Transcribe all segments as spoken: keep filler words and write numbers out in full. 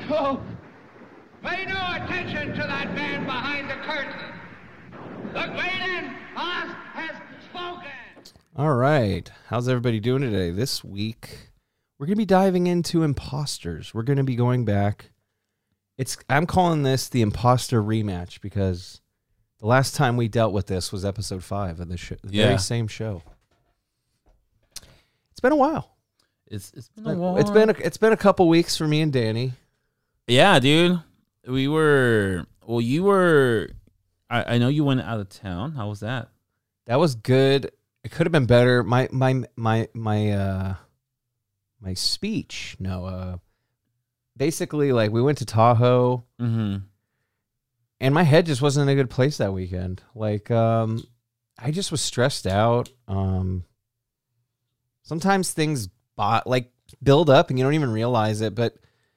Folks, pay no attention to that man behind the curtain. The great Oz has spoken. All right. How's everybody doing today? This week, we're going to be diving into imposters. We're going to be going back. It's I'm calling this the imposter rematch because the last time we dealt with this was episode five of the, show, the Yeah. very same show. It's been a while. It's it's been It's a while. It's been a, it's been a couple weeks for me and Danny. Yeah, dude. We were well. You were. I, I know you went out of town. How was that? That was good. It could have been better. My my my my uh my speech. No, uh basically like we went to Tahoe. Mm-hmm. And my head just wasn't in a good place that weekend. Like, um, I just was stressed out. Um, sometimes things bot, like build up and you don't even realize it. But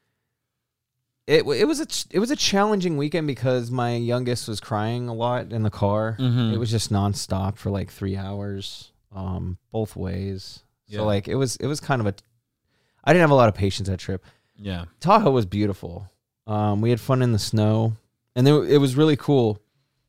it it was a it was a challenging weekend because my youngest was crying a lot in the car. Mm-hmm. It was just nonstop for like three hours, um, both ways. Yeah. So like it was it was kind of a. I didn't have a lot of patience that trip. Yeah. Tahoe was beautiful. Um, we had fun in the snow. And there, it was really cool.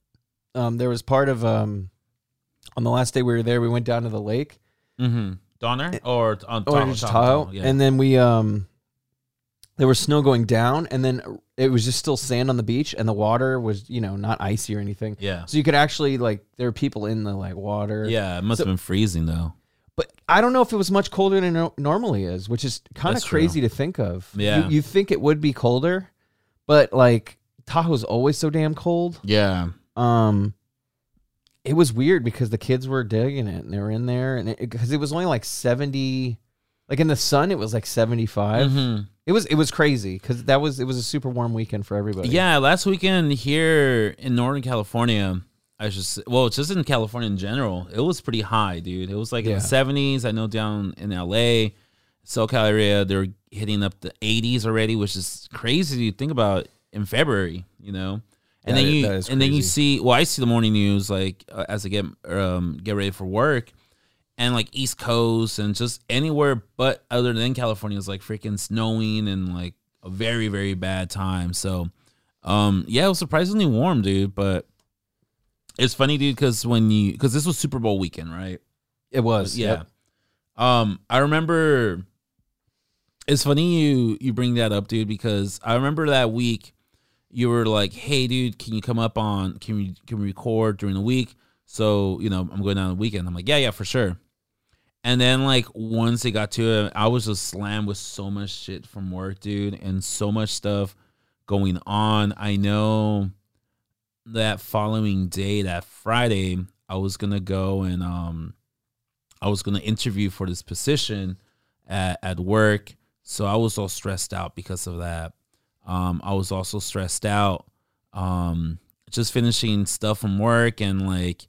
Um, there was part of um, on the last day we were there, we went down to the lake. Mm-hmm. Donner or on Oh, Tahoe, just Tahoe, Tahoe. Tahoe, yeah. And then we um, there was snow going down, and then it was just still sand on the beach, and the water was, you know, not icy or anything. Yeah. So you could actually like there were people in the like water. Yeah, it must So- have been freezing though. But I don't know if it was much colder than it no- normally is, which is kind of That's true. crazy to think of. Yeah. You, you think it would be colder, but like Tahoe's always so damn cold. Yeah. Um, it was weird because the kids were digging it and they were in there, and because it, it was only like seventy, like in the sun it was like seventy-five. Mm-hmm. It was it was crazy because that was it was a super warm weekend for everybody. Yeah, last weekend here in Northern California, I should say, well, just in California in general, it was pretty high, dude. It was like in Yeah. the seventies. I know down in L A, SoCal area, they're hitting up the eighties already, which is crazy to think about in February, you know. And That then is- you that is and then you crazy. see, well, I see the morning news like uh, as I get um get ready for work, and like East Coast and just anywhere but other than California is like freaking snowing and like a very very bad time. So, um, yeah, it was surprisingly warm, dude. But it's funny, dude, because when you because this was Super Bowl weekend, right? it was. Yeah. Yep. Um, I remember. It's funny you you bring that up, dude, because I remember that week you were like, "Hey, dude, can you come up on? Can we can we record during the week?" So you know, I'm going down the weekend. I'm like, "Yeah, yeah, for sure." And then like once it got to it, I was just slammed with so much shit from work, dude, and so much stuff going on. I know that following day, that Friday, I was gonna go and um, I was gonna interview for this position at at work. So I was all stressed out because of that. Um, I was also stressed out, um, just finishing stuff from work and like,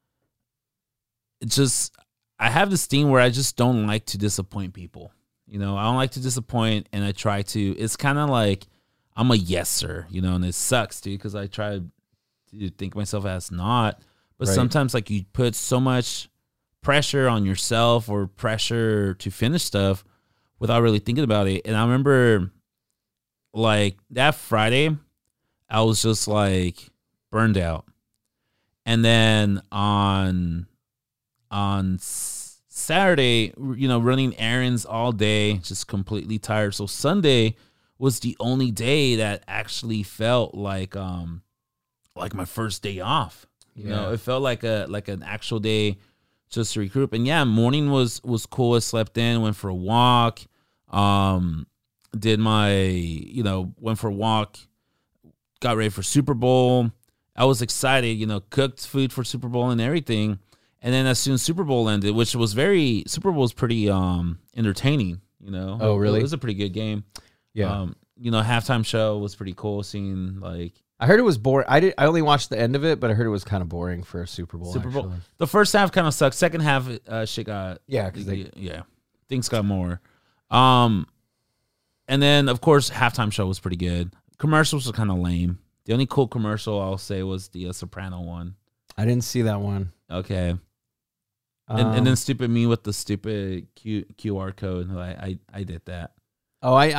it just, I have this thing where I just don't like to disappoint people. You know, I don't like to disappoint, and I try to, it's kind of like, I'm a yeser, you know, and it sucks, dude, because I try to think myself as not, but Right. sometimes like you put so much pressure on yourself or pressure to finish stuff without really thinking about it. And I remember like that Friday, I was just like burned out. And then on on S- Saturday, you know, running errands all day, just completely tired. So Sunday was the only day that actually felt like um like my first day off. You know, Yeah. it felt like a like an actual day just to regroup. And yeah, morning was was cool. I slept in, went for a walk, um, did my, you know, went for a walk, got ready for Super Bowl. I was excited, you know, cooked food for Super Bowl and everything. And then as soon as Super Bowl ended, which was very Super Bowl was pretty um entertaining, you know. Oh, really? It was a pretty good game. Yeah. Um, you know, halftime show was pretty cool seeing like I heard it was boring. I did. I only watched the end of it, but I heard it was kind of boring for a Super Bowl. Super Bowl. actually. The first half kind of sucked. Second half, uh, shit got Yeah, because they yeah, things got more. Um, and then of course halftime show was pretty good. Commercials were kind of lame. The only cool commercial I'll say was the uh, Soprano one. I didn't see that one. Okay, Um, and, and then stupid me with the stupid Q, QR code. I, I I did that. oh, I, I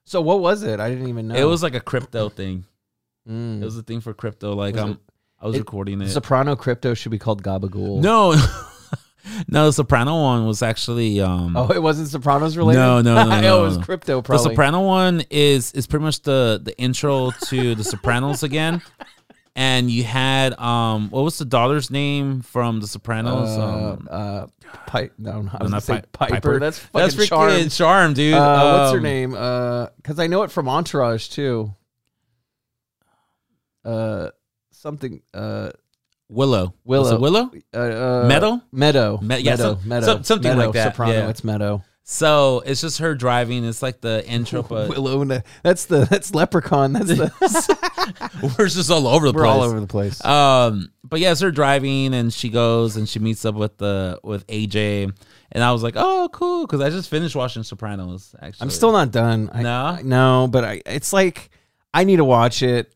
So what was it? I didn't even know. It was like a crypto thing. Mm. It was a thing for crypto. Like Was I'm, it- I was it- recording it. Soprano crypto should be called Gabagool. No, no, the Soprano one was actually. Um, Oh, it wasn't Sopranos related? No, no, no, Oh, no, it was no. crypto the probably. Soprano one is is pretty much the the intro to the Sopranos again. And you had um, what was the daughter's name from the Sopranos? Uh, um, uh, Pi- no, no, I was not gonna say Pi- Piper. Piper. That's fucking that's freaking Charm. Charm, dude. Uh, what's her Um, name? Uh, because I know it from Entourage too. Uh, something. Uh, Willow. Willow. Was it Willow? uh, uh Meadow? Meadow. Me- yeah, Meadow. some- Meadow. some- something Meadow, like that, Soprano. yeah. It's Meadow. So it's just her driving. It's like the intro, but Willow. and the- That's the that's Leprechaun. That's the. we're just all over the We're place. all over the place. Um, but yeah, it's her driving, and she goes and she meets up with the with A J, and I was like, oh, cool, because I just finished watching Sopranos. Actually, I'm still not done. I, No? I- no, but I. It's like I need to watch it.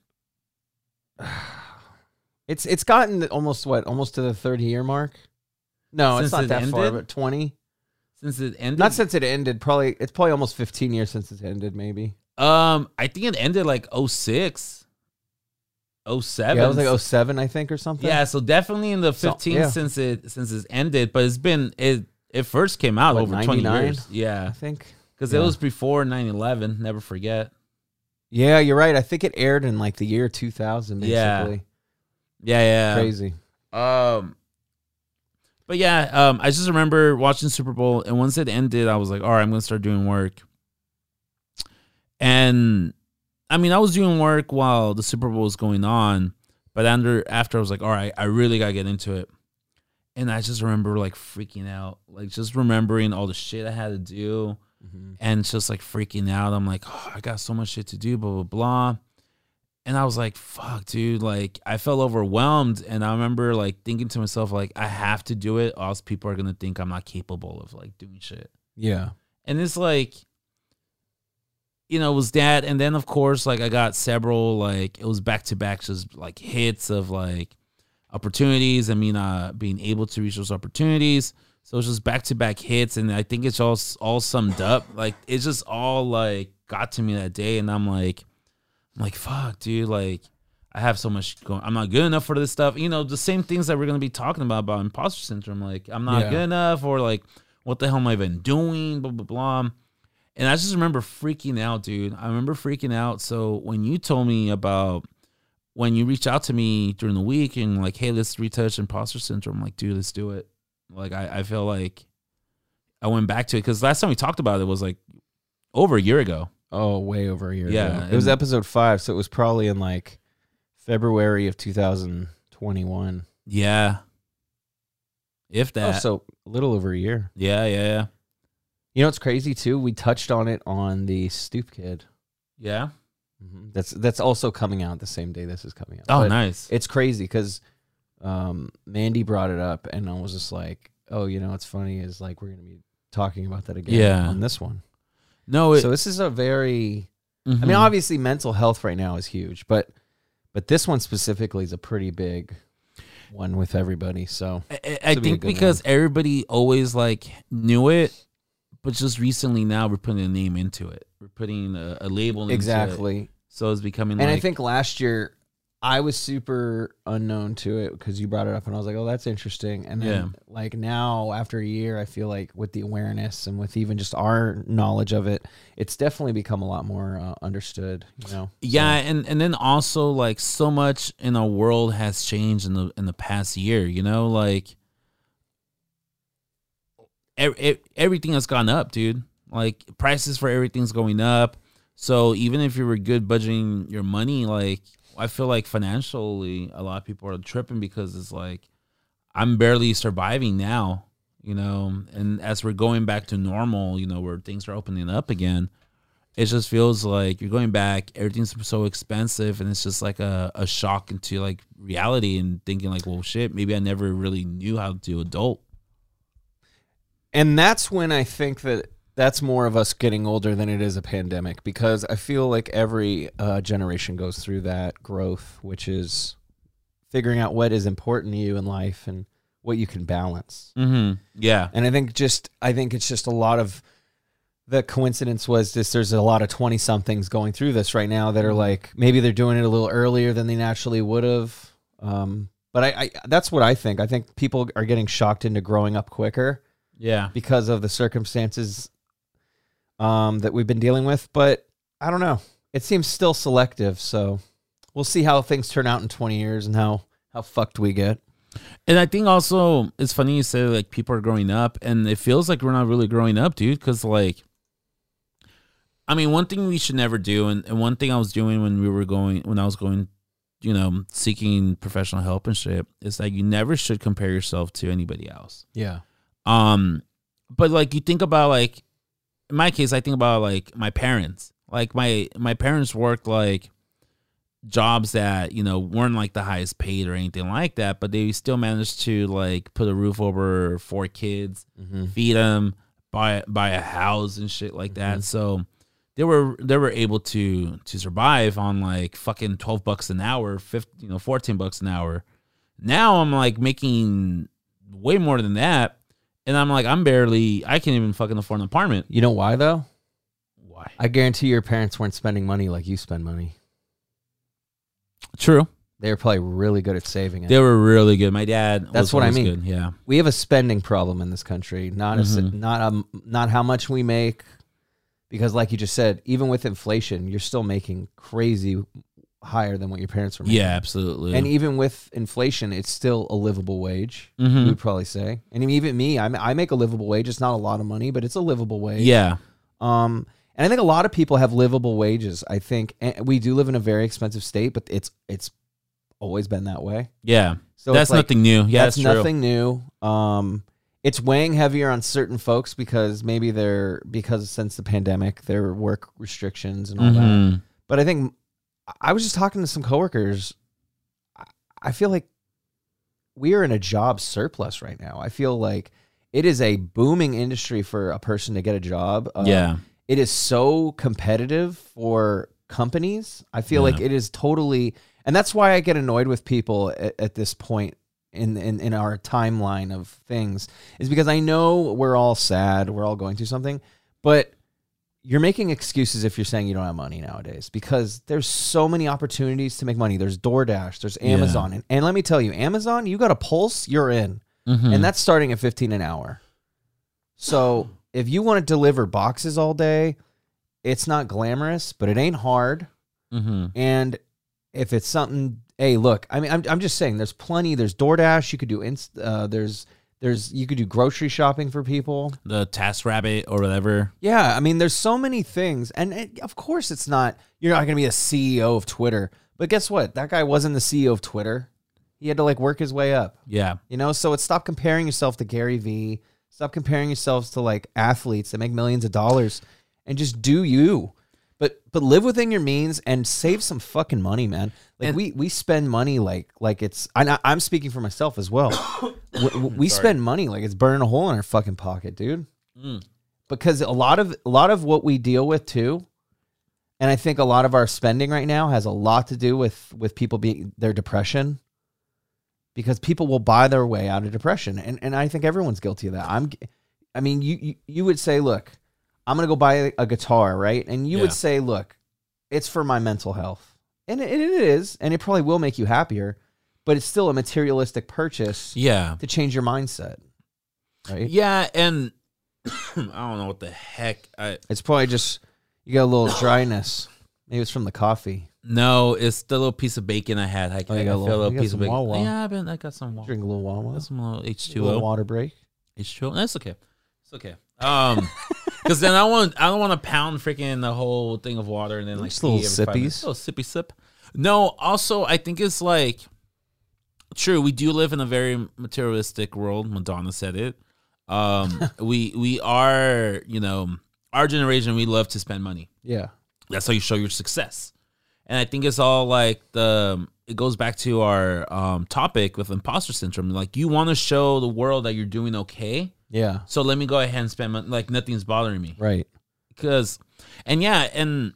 It's it's gotten almost what almost to the thirty year mark. No, Since it's not it that far, ended? but twenty. since it ended. Not since it ended. Probably it's probably almost fifteen years since it ended. Maybe. um, I think it ended like oh six, oh seven. Yeah, it was like oh seven, I think, or something. Yeah, so definitely in the So- fifteen yeah. since it since it's ended, but it's been it it first came out What, over twenty ninety-nine? years. I Yeah, think. because Yeah. it was before nine eleven. Never forget. Yeah, you're right. I think it aired in like the year two thousand. Basically, Yeah. Yeah, yeah. crazy. Um, but yeah, um, I just remember watching Super Bowl, and once it ended, I was like, all right, I'm gonna start doing work. And I mean, I was doing work while the Super Bowl was going on, but under after I was like, all right, I really gotta get into it. And I just remember like freaking out, like just remembering all the shit I had to do, Mhm. and just like freaking out. I'm like, oh, I got so much shit to do, blah blah blah. And I was like, fuck, dude. Like, I felt overwhelmed. And I remember, like, thinking to myself, like, I have to do it, or else people are going to think I'm not capable of, like, doing shit. Yeah. And it's like, you know, it was that. And then, of course, like, I got several, like, it was back to back, just, like, hits of, like, opportunities. I mean, uh, being able to reach those opportunities. So it's just back to back hits. And I think it's all, all summed up. Like, it's just all, like, got to me that day. And I'm like, I'm like, fuck, dude, like, I have so much going. I'm not good enough for this stuff. You know, the same things that we're going to be talking about, about imposter syndrome. Like, I'm not Yeah. good enough, or like, what the hell am I even doing? Blah, blah, blah. And I just remember freaking out, dude. I remember freaking out. So when you told me about, when you reached out to me during the week and like, hey, let's retouch imposter syndrome, I'm like, dude, let's do it. Like, I, I feel like I went back to it because last time we talked about it was like over a year ago. Oh, way over a year Yeah, ago. It was and- episode five, so it was probably in like February of two thousand twenty-one. Yeah. If Oh, that. so a little over a year. yeah, yeah, yeah. You know what's crazy too? We touched on it on the Stoop Kid. Yeah. Mhm. That's that's also coming out the same day this is coming out. Oh, But nice. It's crazy because um, Mandy brought it up, and I was just like, "Oh, you know what's funny is like we're gonna be talking about that again Yeah. on this one." No, it, So this is a very, I mhm. mean, obviously mental health right now is huge, but but this one specifically is a pretty big one with everybody. So I, I- I This'll be a think good because everybody always like knew it, but just recently now we're putting a name into it. We're putting a, a label into it. exactly, So it's becoming and like, I think last year I was super unknown to it because you brought it up, and I was like, "Oh, that's interesting." And then, Yeah. like now, after a year, I feel like with the awareness and with even just our knowledge of it, it's definitely become a lot more uh, understood. You know? yeah, and, and then also like so much in our world has changed in the in the past year. You know, like ev- ev- everything has gone up, dude. Like prices for everything's going up. So even if you were good budgeting your money, like I feel like financially a lot of people are tripping because it's like I'm barely surviving now, you know, and as we're going back to normal, you know, where things are opening up again, it just feels like you're going back, everything's so expensive, and it's just like a, a shock into like reality and thinking like, well, shit, maybe I never really knew how to adult. And that's when I think that that's more of us getting older than it is a pandemic, because I feel like every uh, generation goes through that growth, which is figuring out what is important to you in life and what you can balance. Mm-hmm. Yeah. And I think just I think it's just a lot of the coincidence was this: there's a lot of twenty somethings going through this right now that are like maybe they're doing it a little earlier than they naturally would have. Um, but I, I, that's what I think. I think people are getting shocked into growing up quicker. Yeah. Because of the circumstances um, that we've been dealing with. But I don't know. It seems still selective. So we'll see how things turn out in twenty years and how, how fucked we get. And I think also it's funny you say like people are growing up, and it feels like we're not really growing up, dude. Because like, I mean, one thing we should never do, and, and one thing I was doing when we were going, when I was going, you know, seeking professional help and shit, is that you never should compare yourself to anybody else. Yeah. Um, but like you think about like, in my case, I think about like my parents. Like my my parents worked like jobs that, you know, weren't like the highest paid or anything like that, but they still managed to like put a roof over four kids, Mm-hmm. feed them, buy buy a house and shit like that. Mhm. So they were they were able to to survive on like fucking twelve bucks an hour, fifteen, you know, fourteen bucks an hour. Now I'm like making way more than that, and I'm like I'm barely I can't even fucking afford an apartment. You know why, though? Why? I guarantee your parents weren't spending money like you spend money. True. They were probably really good at saving it. They were really good. My dad. That's was what I always mean. Good. Yeah. We have a spending problem in this country, not a, Mhm. not um not how much we make, because like you just said, even with inflation, you're still making crazy higher than what your parents were making. Yeah, absolutely. And even with inflation, it's still a livable wage. Mhm. We would probably say, and even me, I I make a livable wage. It's not a lot of money, but it's a livable wage. yeah, Um, and I think a lot of people have livable wages. I think and we do live in a very expensive state, but it's it's always been that way. yeah. So That's it's like, nothing new. Yeah, that's that's, true. nothing new. Um, it's weighing heavier on certain folks because maybe they're because since the pandemic, their work restrictions and all that. Mhm. But I think I was just talking to some coworkers. I- I feel like we are in a job surplus right now. I feel like it is a booming industry for a person to get a job. Uh, Yeah. it is so competitive for companies. I feel Yeah. like it is totally, and that's why I get annoyed with people at, at this point in, in in our timeline of things, is because I know we're all sad, we're all going through something, but you're making excuses if you're saying you don't have money nowadays, because there's so many opportunities to make money. There's DoorDash, there's Amazon, and, and let me tell you, Amazon, you got a pulse, you're in, Mhm. and that's starting at fifteen an hour. So if you want to deliver boxes all day, it's not glamorous, but it ain't hard. Mhm. And if it's something, hey, look, I mean, I'm I'm just saying, there's plenty. There's DoorDash. You could do inst. Uh, there's there's you could do grocery shopping for people. the Task Rabbit or whatever. Yeah, I mean, there's so many things, and it, of course, it's not. You're not going to be a C E O of Twitter, but guess what? That guy wasn't the C E O of Twitter. He had to like work his way up. Yeah. You know, so it's stop comparing yourself to Gary Vee. Stop comparing yourselves to like athletes that make millions of dollars, and just do you. But but live within your means and save some fucking money, man. Like And- we we spend money like like it's. I, I'm speaking for myself as well. we we spend money like it's burning a hole in our fucking pocket, dude. Mm. Because a lot of a lot of what we deal with too, and I think a lot of our spending right now has a lot to do with with people being their depression. Because people will buy their way out of depression, and and I think everyone's guilty of that. I'm, I mean, you you, you would say, look, I'm gonna go buy a, a guitar, right? And you Yeah. would say, look, it's for my mental health, and it, it is, and it probably will make you happier, but it's still a materialistic purchase Yeah. to change your mindset, right? Yeah, and I don't know what the heck. I It's probably just you got a little dryness. Maybe it's from the coffee. no, it's the little piece of bacon I had. I, Oh, you I got a feel little- a little you got piece of some bacon. Wawa. Yeah, I've been. I got some. Wawa. Drink a little Wawa. Got some little H A two little O. water break. H two O. That's okay. It's okay. Um, because then I want I don't want to pound freaking the whole thing of water and then like Just little pee every five minutes. sippies. Little sippy sip. No, also I think it's like true. We do live in a very materialistic world. Madonna said it. Um, we we are you know our generation. We love to spend money. Yeah. That's how you show your success. And I think it's all like the it goes back to our um, topic with imposter syndrome. Like you want to show the world that you're doing okay. Yeah. So let me go ahead and spend money. Like nothing's bothering me. Right. Because, and yeah, and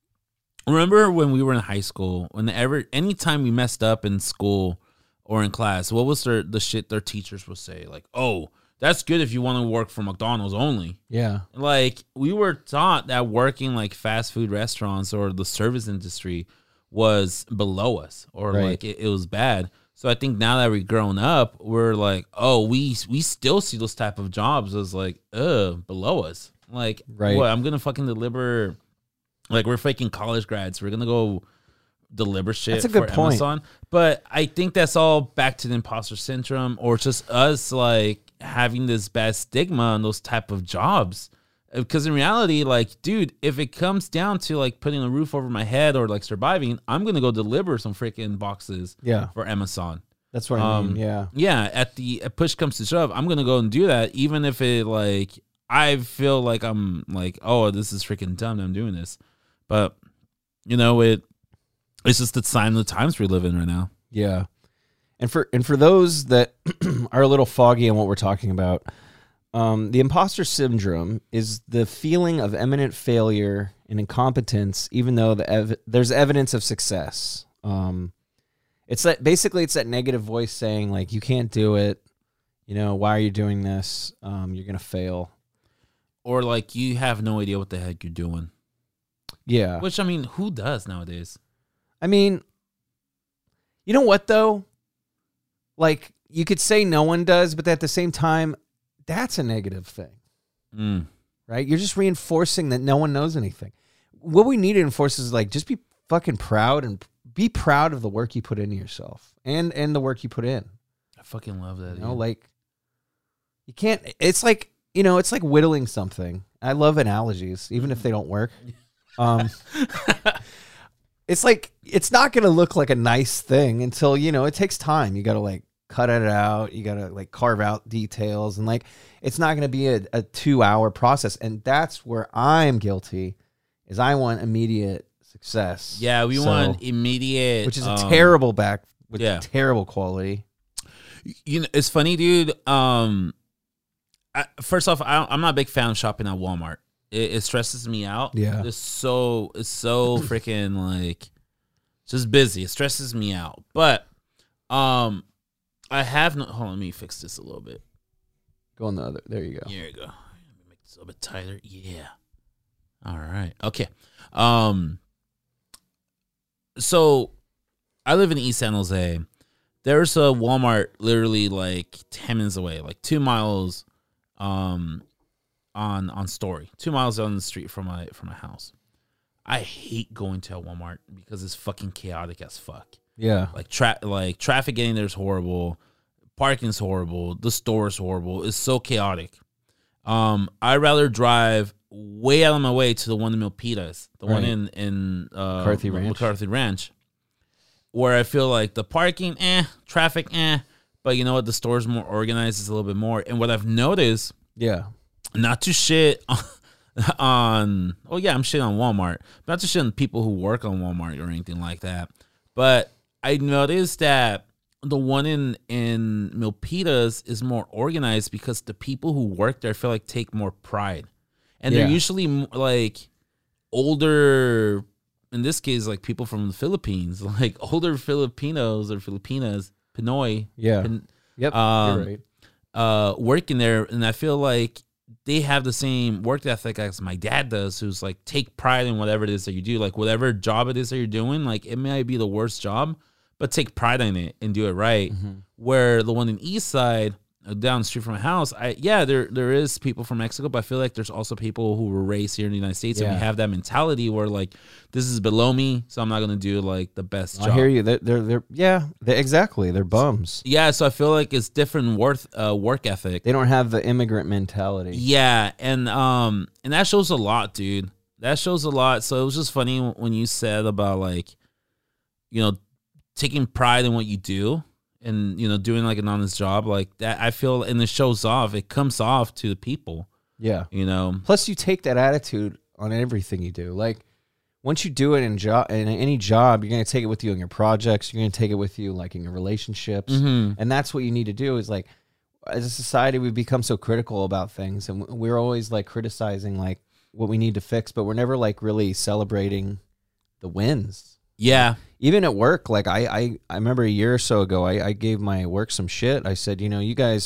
remember when we were in high school, whenever, anytime we messed up in school or in class, what was their, the shit their teachers would say? Like, oh, That's good if you want to work for McDonald's only. Yeah. Like, we were taught that working like fast food restaurants or the service industry was below us, or Right. like it, it was bad. So I think now that we've grown up, we're like, oh, we we still see those type of jobs as like, uh, below us. Like, Right. what? I'm gonna fucking deliver. Like, we're faking college grads. We're gonna go deliver shit That's a good for point. Amazon. But I think that's all back to the imposter syndrome, or just us like having this bad stigma on those type of jobs. Because in reality, like, dude, if it comes down to like putting a roof over my head or like surviving, I'm gonna go deliver some freaking boxes Yeah. for Amazon. That's what I mean. Um, Yeah. Yeah, at the at push comes to shove, I'm gonna go and do that, even if it like I feel like I'm like, oh, this is freaking dumb that I'm doing this. But you know, it it's just the sign of the times we live in right now. Yeah. And for and for those that are a little foggy on what we're talking about, um, the imposter syndrome is the feeling of imminent failure and incompetence, even though the ev- there's evidence of success. Um, it's that basically it's that negative voice saying like, you can't do it. You know, why are you doing this? Um, you're gonna fail. Or like you have no idea what the heck you're doing. Yeah. Which, I mean, who does nowadays? I mean, you know what though? Like, you could say no one does, but at the same time, that's a negative thing, Mm. right? You're just reinforcing that no one knows anything. What we need to enforce is like, just be fucking proud and be proud of the work you put into yourself and and the work you put in. I fucking love that. You know, dude. like you can't. It's like you know, it's like whittling something. I love analogies, even if they don't work. Um, it's like it's not going to look like a nice thing until you know it takes time. You got to like cut it out. You got to like carve out details, and like it's not going to be a, a two hour process. And that's where I'm guilty, is I want immediate success. Yeah, we So- want immediate, which is a um, terrible back with yeah. terrible quality. You know, it's funny, dude. Um, I, first off, I, I'm not a big fan of shopping at Walmart. It, it stresses me out. Yeah. it's so it's so freaking like just busy. It stresses me out. But um, I have no. Hold on, let me fix this a little bit. Go on the other. There you go. Here you go. Let me make this a little bit tighter. Yeah. All right. Okay. Um. So, I live in East San Jose. There's a Walmart literally like ten minutes away, like two miles, um, on on Story, two miles down the street from my from my house. I hate going to a Walmart because it's fucking chaotic as fuck. Yeah. Like tra- like traffic getting there is horrible, parking's horrible, the store's horrible. It's so chaotic. Um, I'd rather drive way out of my way to the one in Milpitas, the one Right. in in uh, McCarthy Ranch. McCarthy Ranch, where I feel like the parking, eh, traffic, eh, but you know what, the store's more organized, it's a little bit more. And what I've noticed, Yeah. not to shit on, on oh yeah, I'm shit on Walmart, not to shit on people who work on Walmart or anything like that, but I noticed that the one in in Milpitas is more organized because the people who work there, I feel like, take more pride, and Yeah. they're usually m- like older. In this case, like people from the Philippines, like older Filipinos or Filipinas, Pinoy, Yeah. Pin- Yep. um, you're right. uh, working there, and I feel like they have the same work ethic as my dad does, who's like take pride in whatever it is that you do, like whatever job it is that you're doing. Like it might be the worst job, but take pride in it and do it right. Mm-hmm. Where the one in East Side, uh, down the street from my house, I yeah, there there is people from Mexico, but I feel like there's also people who were raised here in the United States, and we Yeah. have that mentality where like this is below me, so I'm not gonna do like the best job. I hear you. They're, they're, they're yeah, they exactly. They're bums. Yeah, so I feel like it's different worth uh, work ethic. They don't have the immigrant mentality. Yeah, and um, and that shows a lot, dude. That shows a lot. So it was just funny when you said about like, you know, taking pride in what you do and you know doing like an honest job like that. I feel, and it shows off. It comes off to the people. Yeah. You know. Plus, you take that attitude on everything you do. Like, once you do it in job in any job, you're gonna take it with you in your projects. You're gonna take it with you like in your relationships, Mhm. and that's what you need to do. Is like, as a society, we've become so critical about things, and we're always like criticizing like what we need to fix, but we're never like really celebrating the wins. Yeah. Even at work, like I, I, I remember a year or so ago, I, I gave my work some shit. I said, you know, you guys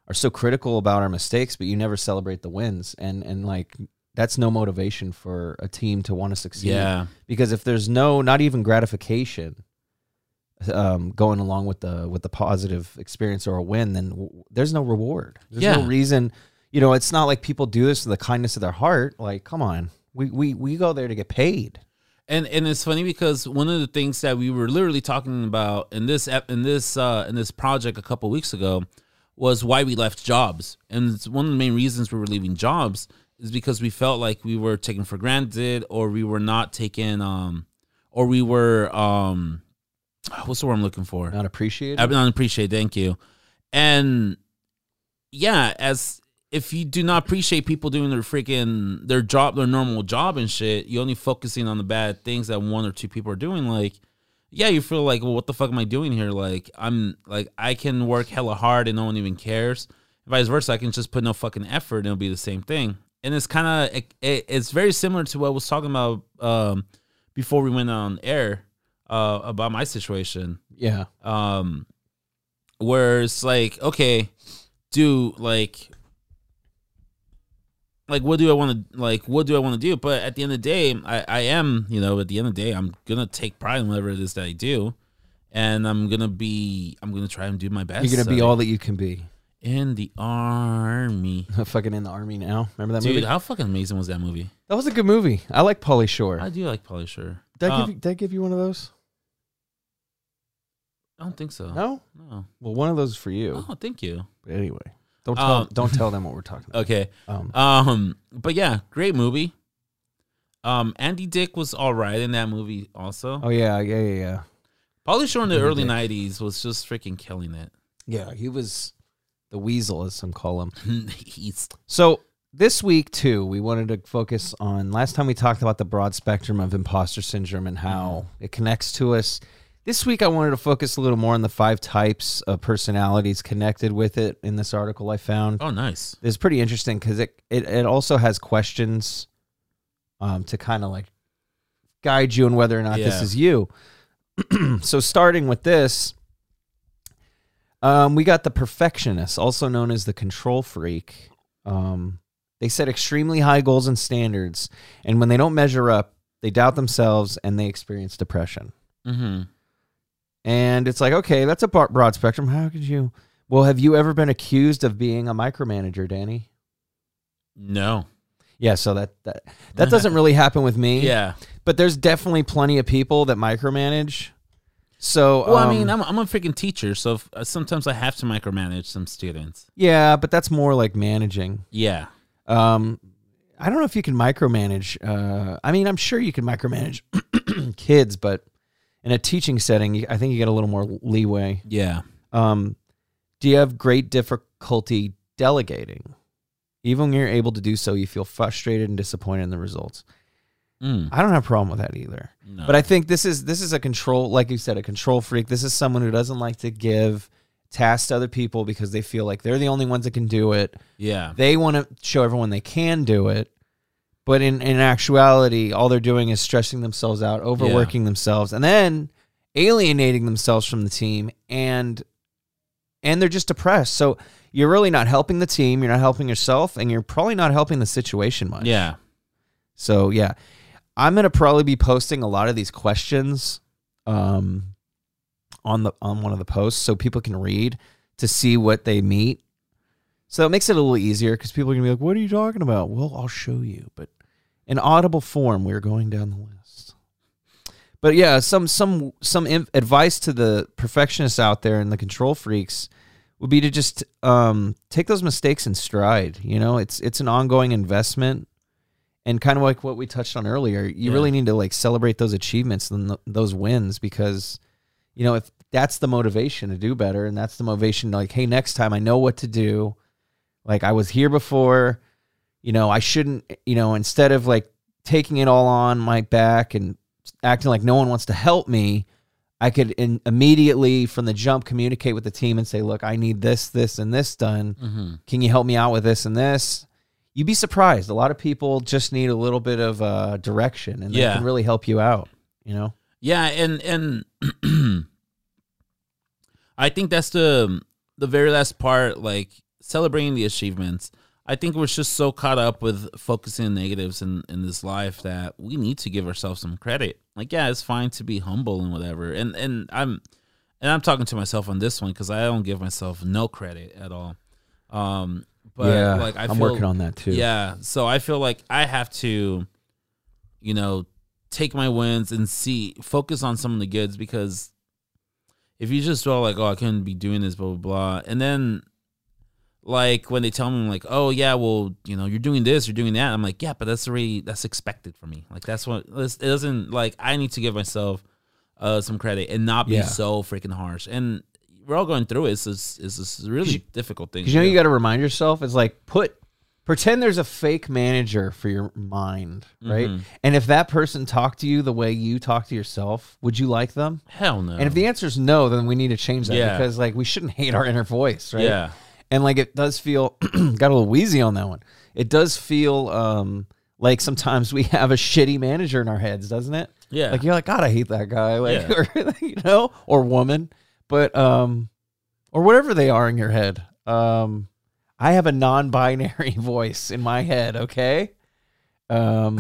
are so critical about our mistakes, but you never celebrate the wins. And, and like, that's no motivation for a team to want to succeed. Yeah. Because if there's no, not even gratification um, going along with the, with the positive experience or a win, then w- there's no reward. There's Yeah. no reason, you know, it's not like people do this in the kindness of their heart. Like, come on, we, we, we go there to get paid. And and it's funny because one of the things that we were literally talking about in this ep- in this uh, in this project a couple weeks ago was why we left jobs. And it's one of the main reasons we were leaving jobs is because we felt like we were taken for granted, or we were not taken, um, or we were um, what's the word I'm looking for? Not appreciated. I'm not appreciated. Thank you. And yeah, as if you do not appreciate people doing their freaking their job, their normal job and shit, you're only focusing on the bad things that one or two people are doing. Like, yeah, you feel like, well, what the fuck am I doing here? Like, I'm like, I can work hella hard and no one even cares. Vice versa, I can just put no fucking effort and it'll be the same thing. And it's kind of it, it, it's very similar to what I was talking about um, before we went on air uh, about my situation. Yeah. Um, where it's like, okay, do like. Like, what do I want to, like, what do I want to do? But at the end of the day, I, I am, you know, at the end of the day, I'm going to take pride in whatever it is that I do. And I'm going to be, I'm going to try and do my best. You're going to be so, all that you can be. in the army. Fucking in the army now. Remember that Dude, movie? how fucking amazing was that movie? That was a good movie. I like Pauly Shore. I do like Pauly Shore. Did I, Uh, give you, did I give you one of those? I don't think so. No? No. Well, one of those for you. Oh, thank you. But anyway, don't tell, Um, don't tell them what we're talking about. Okay. Um, Um, but yeah, great movie. Um, Andy Dick was all right in that movie also. oh, yeah, yeah, yeah, yeah. Pauly Shore in the Andy early Dick. nineties was just freaking killing it. Yeah, he was the weasel, as some call him. He's So this week, too, we wanted to focus on, last time we talked about the broad spectrum of imposter syndrome and how it connects to us. This week, I wanted to focus a little more on the five types of personalities connected with it in this article I found. oh nice. It's pretty interesting because it, it, it also has questions um, to kind of like guide you on whether or not this Yeah. is you. So starting with this, um, we got the perfectionist, also known as the control freak. Um, they set extremely high goals and standards, and when they don't measure up, they doubt themselves and they experience depression. Mm-hmm. And it's like, okay, that's a broad broad spectrum. How could you? Well, have you ever been accused of being a micromanager, Danny? No. Yeah, so that that, that doesn't really happen with me. Yeah. But there's definitely plenty of people that micromanage. So, Well, um, I mean, I'm I'm a freaking teacher, so if, uh, sometimes I have to micromanage some students. yeah, but that's more like managing. Yeah. Um, I don't know if you can micromanage. Uh, I mean, I'm sure you can micromanage kids, but in a teaching setting, you- I think you get a little more leeway. Yeah. Um, do you have great difficulty delegating? Even when you're able to do so, you feel frustrated and disappointed in the results. Mm. I don't have a problem with that either. No. But I think this is this is a control, like you said, a control freak. This is someone who doesn't like to give tasks to other people because they feel like they're the only ones that can do it. Yeah. They want to show everyone they can do it. But in, in actuality, all they're doing is stressing themselves out, overworking themselves, and then alienating themselves from the team, and and they're just depressed. So you're really not helping the team, you're not helping yourself, and you're probably not helping the situation much. Yeah. So yeah, I'm gonna probably be posting a lot of these questions um, on the on one of the posts so people can read to see what they meet. So it makes it a little easier because people are gonna be like, "What are you talking about?" Well, I'll show you, but in audible form, we're going down the list. But yeah, some some some inf- advice to the perfectionists out there and the control freaks would be to just um, take those mistakes in stride. You know, it's it's an ongoing investment. And kind of like what we touched on earlier, you Yeah. really need to like celebrate those achievements and th- those wins because, you know, if that's the motivation to do better and that's the motivation to like, hey, next time I know what to do. Like I was here before, you know, I shouldn't, you know, instead of like taking it all on my back and acting like no one wants to help me, I could in, immediately from the jump communicate with the team and say, look, I need this, this, and this done. Mm-hmm. Can you help me out with this and this? You'd be surprised. A lot of people just need a little bit of uh, direction, and Yeah. they can really help you out. You know, Yeah, and and I think that's the the very last part. Like celebrating the achievements. I think we're just so caught up with focusing on negatives in, in this life that we need to give ourselves some credit. Like, yeah, it's fine to be humble and whatever. And and I'm and I'm talking to myself on this one because I don't give myself no credit at all. Um, but yeah, like I I'm feel, working on that too. Yeah, so I feel like I have to, you know, take my wins and see, focus on some of the goods, because if you just feel like, oh, I couldn't be doing this, blah, blah, blah. And then, like, when they tell me, like, oh, yeah, well, you know, you're doing this, you're doing that. I'm like, yeah, but that's already, that's expected for me. Like, that's what, it doesn't, like, I need to give myself uh, some credit and not be Yeah. so freaking harsh. And we're all going through it. It's this, it's this really difficult thing. Because you know, you got to remind yourself, it's like, put, pretend there's a fake manager for your mind, right? Mhm. And if that person talked to you the way you talk to yourself, would you like them? Hell no. And if the answer is no, then we need to change that, Yeah. because like we shouldn't hate our inner voice, right? Yeah. And like it does feel, got a little wheezy on that one. It does feel um, like sometimes we have a shitty manager in our heads, doesn't it? Yeah. Like you're like, God, I hate that guy, like, Yeah. or you know, or woman, but um, or whatever they are in your head. Um, I have a non-binary voice in my head. Okay, um,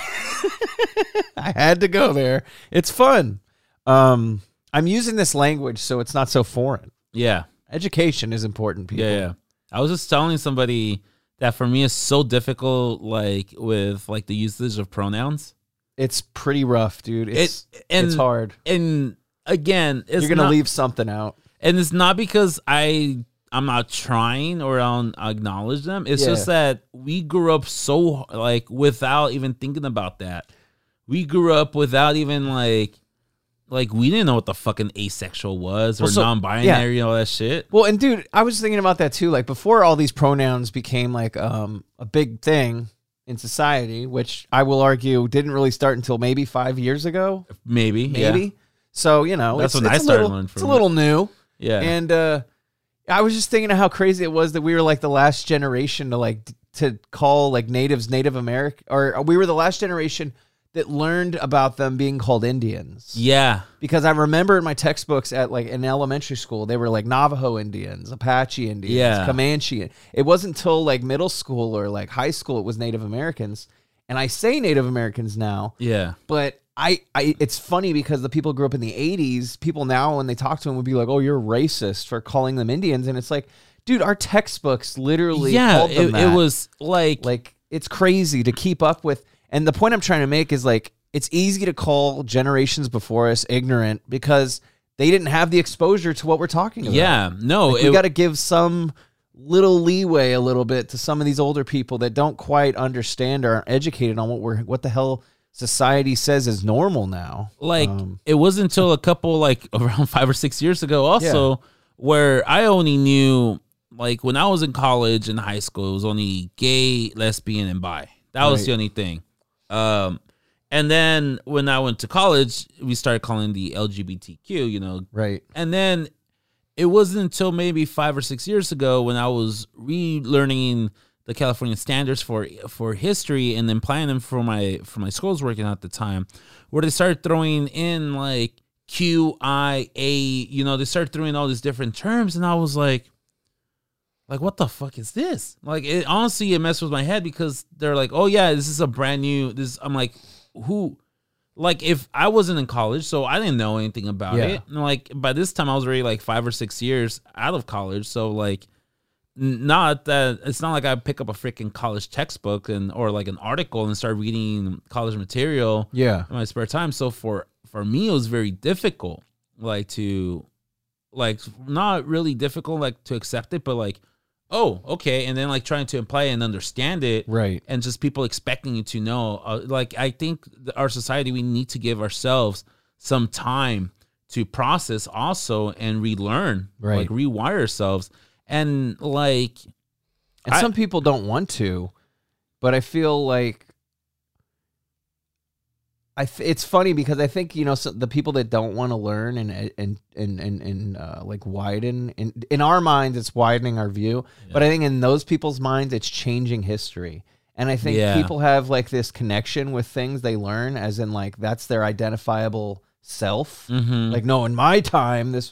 I had to go there. It's fun. Um, I'm using this language so it's not so foreign. Yeah. Education is important, people. Yeah, yeah. I was just telling somebody that for me it's so difficult, like with like the usage of pronouns. It's pretty rough, dude. It's It and it's hard. And again, it's You're gonna not, leave something out. and it's not because I I'm not trying or I don't acknowledge them. It's Yeah. just that we grew up so like without even thinking about that. We grew up without even like like we didn't know what the fucking asexual was or Well, so- non-binary and all that shit. Well, and dude, I was thinking about that too. Like before all these pronouns became like um, a big thing in society, which I will argue didn't really start until maybe five years ago, Maybe, yeah. maybe. So you know, That's it's, when I it's a started little, learning It's from a it. little new, Yeah. and uh, I was just thinking of how crazy it was that we were like the last generation to like d- to call like natives Native American, or we were the last generation that learned about them being called Indians. yeah. Because I remember in my textbooks at like in elementary school, they were like Navajo Indians, Apache Indians, Yeah. Comanche. It wasn't until like middle school or like high school it was Native Americans. And I say Native Americans now, Yeah. but I, I it's funny because the people who grew up in the eighties, people now when they talk to them would be like, "Oh, you're racist for calling them Indians." And it's like, dude, our textbooks literally Yeah, called them it, that. it was like, Like it's crazy to keep up with. And the point I'm trying to make is like it's easy to call generations before us ignorant because they didn't have the exposure to what we're talking about. yeah, no, Like, it, we got to give some little leeway a little bit to some of these older people that don't quite understand or aren't educated on what we're what the hell society says is normal now. like Um, it wasn't until a couple like around five or six years ago also where I only knew, like when I was in college and high school, it was only gay, lesbian, and bi. That was Right. the only thing. Um, and then when I went to college, we started calling the L G B T Q, you know, right. and then it wasn't until maybe five or six years ago when I was relearning the California standards for for history and then applying them for my for my schools working at the time, where they started throwing in like Q I A, you know, they started throwing all these different terms, and I was like, like what the fuck is this? Like, it honestly, it messed with my head because they're like, oh yeah, this is a brand new. This I'm like, who? Like, if I wasn't in college, so I didn't know anything about Yeah. it. And like by this time, I was already like five or six years out of college. So like, n- not that it's not like I pick up a freaking college textbook and or like an article and start reading college material Yeah. in my spare time. So for for me, it was very difficult, like to, like not really difficult, like to accept it, but like, oh, okay, and then like trying to apply and understand it, Right. and just people expecting you to know. Uh, like I think th- our society, we need to give ourselves some time to process also and relearn, Right. like rewire ourselves, and like And I- some people don't want to, but I feel like I. Th- it's funny because I think you know so the people that don't want to learn and and and and, and uh, like widen in in our minds it's widening our view, but I think in those people's minds it's changing history. And I think Yeah. people have like this connection with things they learn, as in like that's their identifiable self. mhm. Like, no, in my time, this was,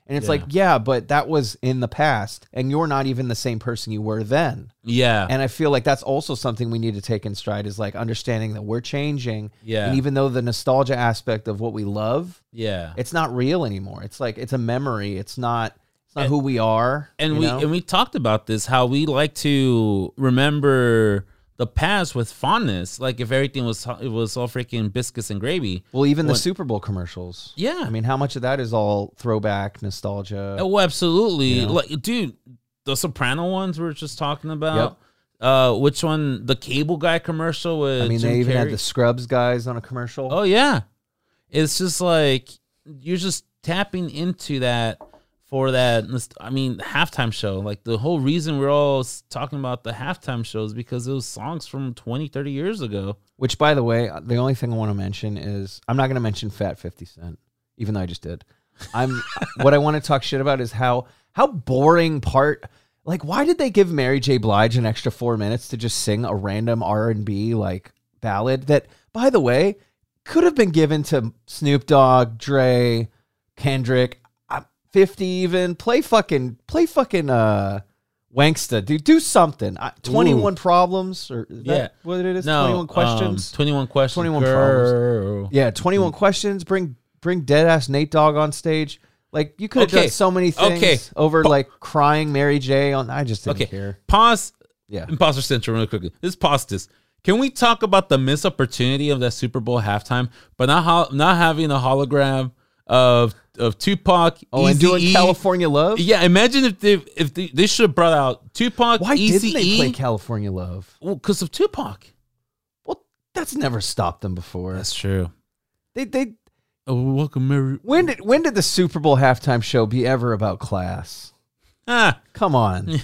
And it's Yeah. like, yeah, but that was in the past, and you're not even the same person you were then. Yeah. And I feel like that's also something we need to take in stride, is like understanding that we're changing. Yeah. And even though the nostalgia aspect of what we love, yeah. it's not real anymore. It's like, it's a memory. It's not, it's not And- who we are. And you we know? and we talked about this, how we like to remember the past with fondness, like if everything was it was all freaking biscuits and gravy. Well, even the When- Super Bowl commercials. Yeah. I mean, how much of that is all throwback nostalgia? Oh, absolutely. You know? Like, dude, the Soprano ones we were just talking about. Uh, which one? The Cable Guy commercial with I mean, Jim they even Carrey? had the Scrubs guys on a commercial. Oh yeah, it's just like you're just tapping into that for that. nost- I mean, halftime show. Like the whole reason we're all s- talking about the halftime show is because it was songs from twenty, thirty years ago. Which, by the way, the only thing I want to mention is I'm not going to mention Fat fifty Cent, even though I just did. I'm what I want to talk shit about is how how boring part. Like, why did they give Mary J. Blige an extra four minutes to just sing a random R and B like ballad that, by the way, could have been given to Snoop Dogg, Dre, Kendrick, uh, fifty even. Play fucking play fucking uh Wanksta, dude. Do something. Uh, twenty-one Problems, or is that Yeah. what it is? No, twenty-one Questions. Um, twenty-one questions. twenty-one Girl. Yeah, twenty-one Questions. Bring bring dead ass Nate Dogg on stage. Like, you could have Okay. done so many things Okay. over like crying Mary J. on. I just didn't Okay. care. Pause. Yeah. Imposter Central, real quickly. Let's pause this. Can we talk about the missed opportunity of that Super Bowl halftime, but not ho- not having a hologram of of Tupac? Oh, and doing Eazy-E? California Love. Yeah, imagine if they if they, they should have brought out Tupac. Why didn't they Eazy-E? play California Love? Well, because of Tupac. Well, that's never stopped them before. That's true. They they Oh, welcome, Mary. when did when did the Super Bowl halftime show be ever about class? Ah, Come on.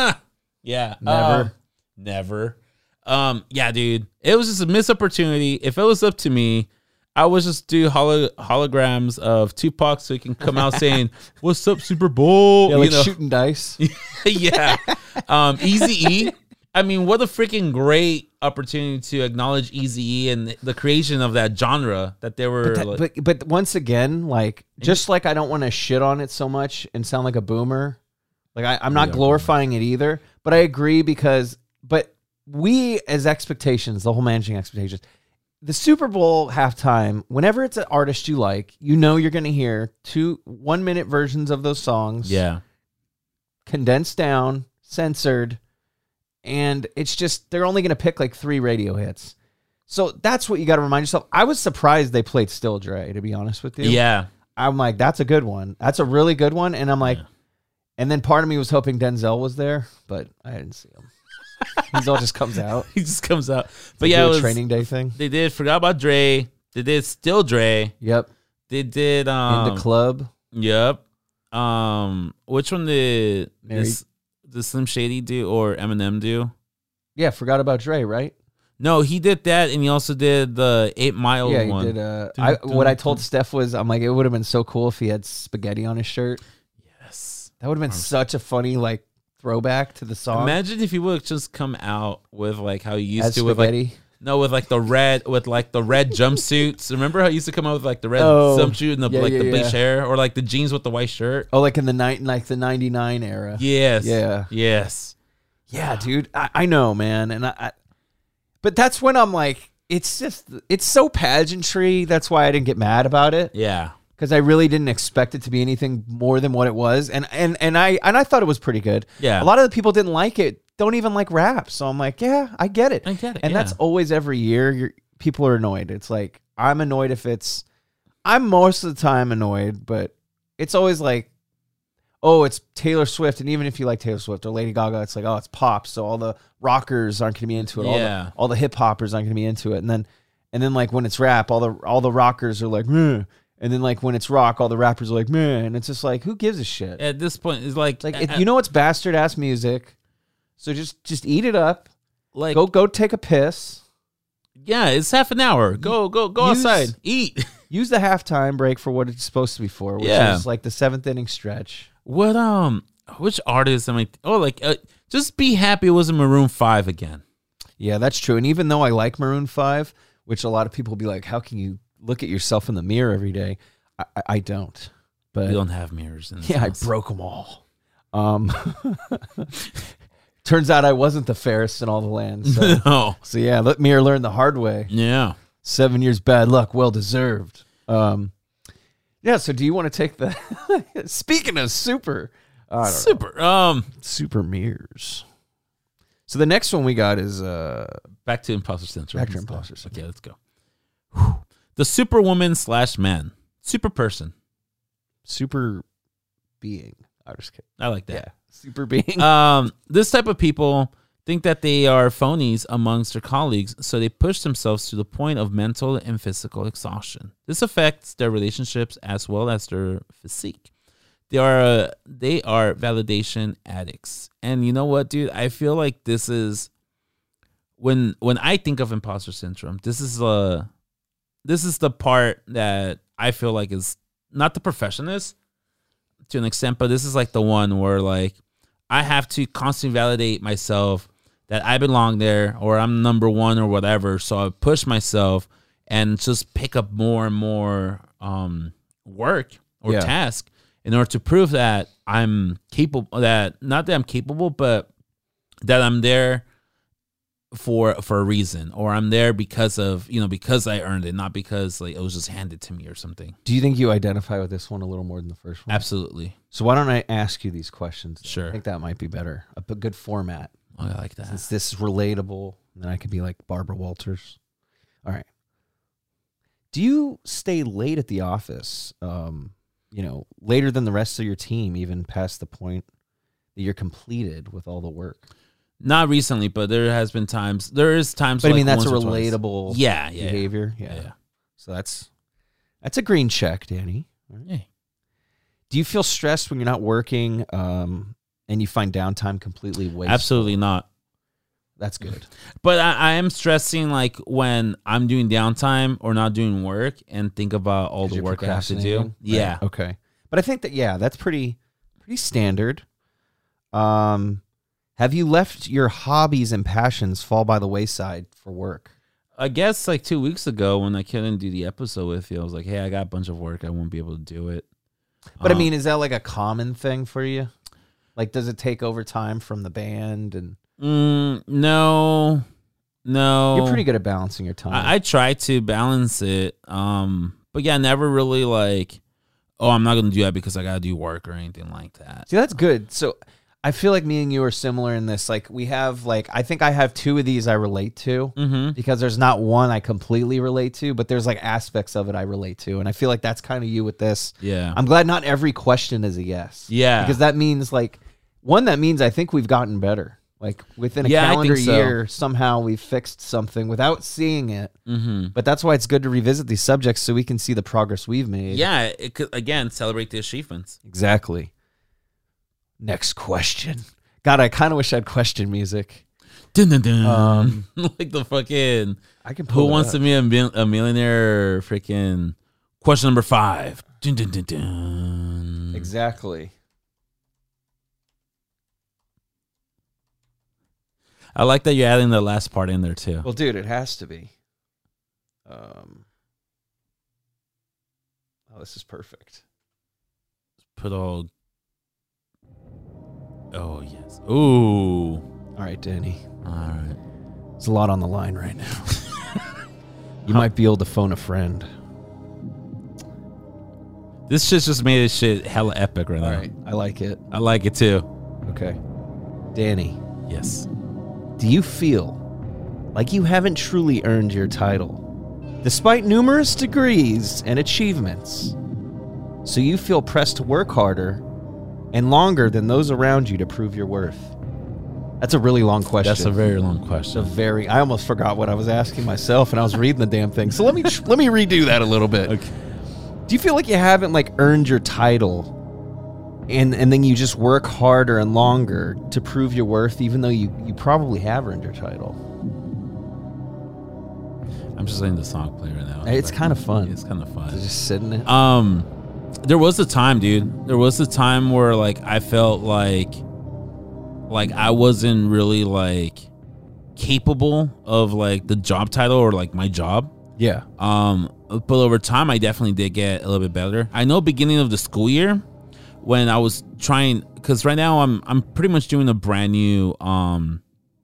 yeah, Never. um, never. Um, yeah, dude, it was just a missed opportunity. If it was up to me, I would just do holo- holograms of Tupac so he can come out saying, "What's up, Super Bowl?" Yeah, like you know? shooting dice. yeah. Um, Eazy-E. I mean, what a freaking great opportunity to acknowledge Eazy-E and the creation of that genre that they were. But, that- like, but but once again, like, just like I don't want to shit on it so much and sound like a boomer. Like, I, I'm not are glorifying it either, but I agree because, but we as expectations, the whole managing expectations, the Super Bowl halftime, whenever it's an artist you like, you know you're going to hear two one minute versions of those songs. yeah. Condensed down, censored, and it's just they're only going to pick like three radio hits. So that's what you got to remind yourself. I was surprised they played Still Dre, to be honest with you. Yeah. I'm like, that's a good one. That's a really good one. And I'm like, Yeah. and then part of me was hoping Denzel was there, but I didn't see him. He's all just comes out. He just comes out. But They yeah, do it a was, training day thing. they did Forgot About Dre. They did Still Dre. Yep. They did um In the club. Yep. Um which one did Mary- this the Slim Shady do or Eminem do? Yeah, Forgot About Dre, right? No, he did that and he also did the Eight Mile yeah, he one. did. Uh, Dun, I, dun, what I dun. told Steph was, I'm like, it would have been so cool if he had spaghetti on his shirt. Yes. That would have been such a funny like throwback to the song. Imagine if he would have just come out with like how he used As to with like spaghetti. no with like the red with like the red jumpsuits. Remember how he used to come out with like the red Oh, jumpsuit and the yeah, like yeah, the bleach yeah. hair or like the jeans with the white shirt? Oh, like in the night, like the ninety-nine era. Yes. Yeah. Yes. Yeah, dude. I, I know, man. And I, I, but that's when I'm like, it's just, it's so pageantry. That's why I didn't get mad about it. Yeah. Because I really didn't expect it to be anything more than what it was. And, and, and I, and I thought it was pretty good. Yeah. A lot of the people didn't like it. Don't even like rap. So I'm like, yeah, I get it. I get it, And yeah. that's always every year. You're, people are annoyed. It's like, I'm annoyed if it's, I'm most of the time annoyed, but it's always like, oh, it's Taylor Swift. And even if you like Taylor Swift or Lady Gaga, it's like, oh, it's pop. So all the rockers aren't going to be into it. All Yeah. the, all the hip hoppers aren't going to be into it. And then, and then like when it's rap, all the, all the rockers are like, meh. And then like when it's rock, all the rappers are like, meh. And it's just like, who gives a shit? At this point, it's like It's like, uh, if, you know, it's bastard ass music. So just, just eat it up. like Go, go take a piss. yeah, it's half an hour. Go go go Use- outside, eat. Use the halftime break for what it's supposed to be for, which Yeah. is like the seventh inning stretch. What um, which artist am I? Oh, like uh, just be happy it wasn't Maroon Five again. Yeah, that's true. And even though I like Maroon five, which a lot of people will be like, how can you look at yourself in the mirror every day? I, I, I don't. but We don't have mirrors in this yeah, house. I broke them all. Um, turns out I wasn't the fairest in all the land. So, No. so yeah, let Mirror learn the hard way. Yeah. Seven years bad luck, well deserved. Um, yeah. So, do you want to take the? Speaking of super, I don't know. Super. Um, super mirrors. So the next one we got is uh, back to imposter syndrome. Back to Let's go. imposter syndrome. Okay, let's go. Whew. The superwoman slash man, super person. super being. I just kidding. I like Yeah, that. super being. Um, this type of people think that they are phonies amongst their colleagues, so they push themselves to the point of mental and physical exhaustion. This affects their relationships as well as their physique. They are uh, they are validation addicts, and you know what, dude? I feel like this is when when I think of imposter syndrome. This is uh this is the part that I feel like is not the perfectionist to an extent, but this is like the one where like I have to constantly validate myself that I belong there or I'm number one or whatever. So I push myself and just pick up more and more um, work or Yeah. task in order to prove that I'm capable, that not that I'm capable, but that I'm there for for a reason, or I'm there because of, you know, because I earned it, not because like it was just handed to me or something. Do you think you identify with this one a little more than the first one? Absolutely. So why don't I ask you these questions? then? Sure. I think that might be better. A b- good format. Oh, I like that. Since this is relatable, then I could be like Barbara Walters. All right. Do you stay late at the office? Um, you know, later than the rest of your team, even past the point that you're completed with all the work? Not recently, but there has been times. There is times. But like I mean, that's a once or twice. relatable Yeah, yeah, behavior. Yeah. yeah. yeah. So that's that's a green check, Danny. yeah. Do you feel stressed when you're not working, um, and you find downtime completely wasteful? Absolutely not. That's good. But I, I am stressing like when I'm doing downtime or not doing work and think about all 'Cause the you're work I have to do. procrastinating? Yeah. Right. Okay. But I think that yeah, that's pretty pretty standard. Um, have you left your hobbies and passions fall by the wayside for work? I guess like two weeks ago when I couldn't do the episode with you, I was like, hey, I got a bunch of work. I won't be able to do it. But Um, I mean, is that like a common thing for you? Like, does it take over time from the band? And mm, no, no. you're pretty good at balancing your time. I, I try to balance it. Um, but yeah, never really like, oh, I'm not going to do that because I got to do work or anything like that. See, that's good. So I feel like me and you are similar in this. Like, we have, like, I think I have two of these I relate to Mm-hmm. because there's not one I completely relate to, but there's like aspects of it I relate to. And I feel like that's kind of you with this. Yeah. I'm glad not every question is a yes. Yeah. Because that means, like, one, that means I think we've gotten better. Like, within a Yeah, I calendar think so. year, somehow we've fixed something without seeing it. Mm-hmm. But that's why it's good to revisit these subjects so we can see the progress we've made. Yeah. It could, again, celebrate the achievements. Exactly. Next question. God, I kind of wish I had question music. Dun, dun, dun. Um, like the fucking, I can pull who it wants up. to be a, mil- a millionaire? Freaking question number five. Dun, dun, dun, dun. Exactly. I like that you're adding the last part in there too. Well, dude, it has to be. Um. Oh, this is perfect. Put all. Oh yes. Ooh. All right, Danny. All right. There's a lot on the line right now. You might be able to phone a friend. This shit just made this shit hella epic right All now. right, I like it. I like it too. Okay. Danny, Yes. do you feel like you haven't truly earned your title, despite numerous degrees and achievements? So you feel pressed to work harder and longer than those around you to prove your worth? That's a really long question. That's a very long It's a question. very. I almost forgot what I was asking myself, and I was reading the damn thing. So let me let me redo that a little bit. Okay. Do you feel like you haven't like earned your title, and and then you just work harder and longer to prove your worth, even though you you probably have earned your title? I'm just letting the song play right now. It's kind of fun. It's kind of fun. To just sit in it. Um, there was a time, dude. There was a time where like I felt like, like I wasn't really like capable of like the job title or like my job. Yeah. Um, but over time, I definitely did get a little bit better. I know beginning of the school year when I was trying, because right now I'm I'm pretty much doing a brand new um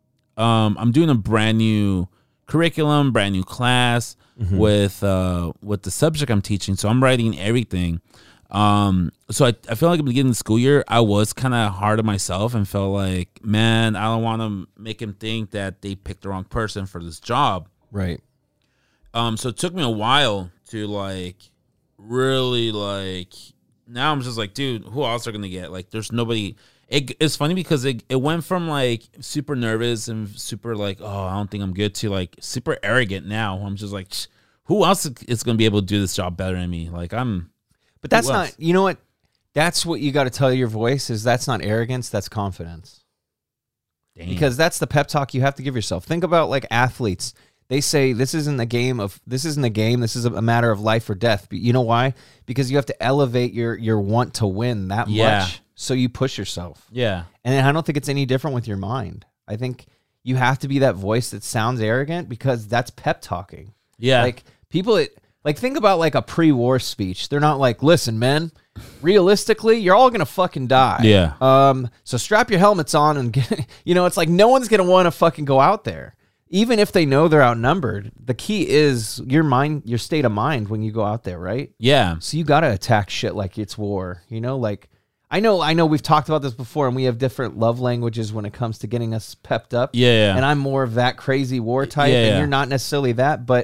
um I'm doing a brand new curriculum, brand new class mm-hmm. with uh with the subject I'm teaching. So I'm writing everything. Um, so I, I feel like at the beginning of the school year, I was kind of hard on myself and felt like, man, I don't want to make him think that they picked the wrong person for this job. Right. Um, so it took me a while to like really like, now I'm just like, dude, who else are going to get? Like, there's nobody. It, it's funny because it, it went from like super nervous and super like, oh, I don't think I'm good to like super arrogant now. I'm just like, who else is going to be able to do this job better than me? Like I'm, But that's not, you know what? That's what you got to tell your voice is that's not arrogance, that's confidence. Damn. Because that's the pep talk you have to give yourself. Think about like athletes. They say this isn't a game of, this isn't a game, this is a matter of life or death. But you know why? Because you have to elevate your, your want to win that yeah. much. So you push yourself. Yeah. And I don't think it's any different with your mind. I think you have to be that voice that sounds arrogant because that's pep talking. Yeah. Like people, it, Like, think about, like, a pre-war speech. They're not like, listen, men, realistically, you're all going to fucking die. Yeah. Um. So strap your helmets on and, get, you know, it's like no one's going to want to fucking go out there. Even if they know they're outnumbered. The key is your mind, your state of mind when you go out there, right? Yeah. So you got to attack shit like it's war. You know, like, I know, I know we've talked about this before, and we have different love languages when it comes to getting us pepped up. Yeah. yeah. And I'm more of that crazy war type, Yeah, and yeah. you're not necessarily that, but...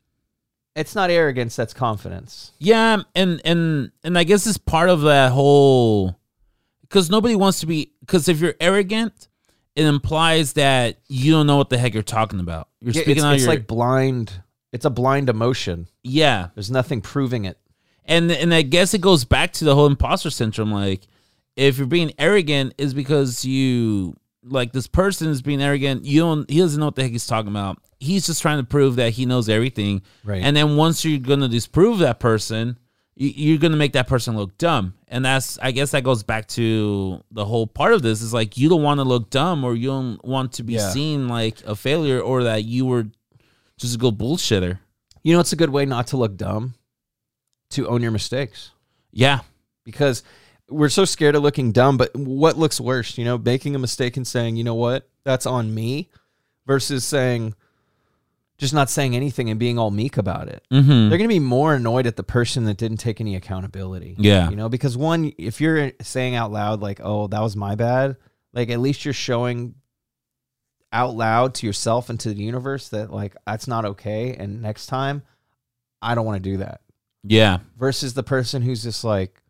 It's not arrogance, that's confidence. Yeah, and and and I guess it's part of that whole, because nobody wants to be, because if you're arrogant, it implies that you don't know what the heck you're talking about. You're Yeah, speaking it's, out it's your, like blind. It's a blind emotion. yeah, There's nothing proving it. and and I guess it goes back to the whole imposter syndrome. Like, if you're being arrogant, is because you like this person is being arrogant. You don't. He doesn't know what the heck he's talking about. He's just trying to prove that he knows everything. Right. And then once you're going to disprove that person, you, you're going to make that person look dumb. And that's, I guess that goes back to the whole part of this is like, you don't want to look dumb or you don't want to be Yeah. seen like a failure or that you were just a good bullshitter. You know, it's a good way not to look dumb, to own your mistakes. Yeah. Because we're so scared of looking dumb, but what looks worse, you know, making a mistake and saying, you know what, that's on me versus saying, just not saying anything and being all meek about it. Mm-hmm. They're going to be more annoyed at the person that didn't take any accountability. Yeah. You know, because one, if you're saying out loud, like, oh, that was my bad, like, at least you're showing out loud to yourself and to the universe that, like, that's not okay. And next time, I don't want to do that. Yeah. Versus the person who's just like,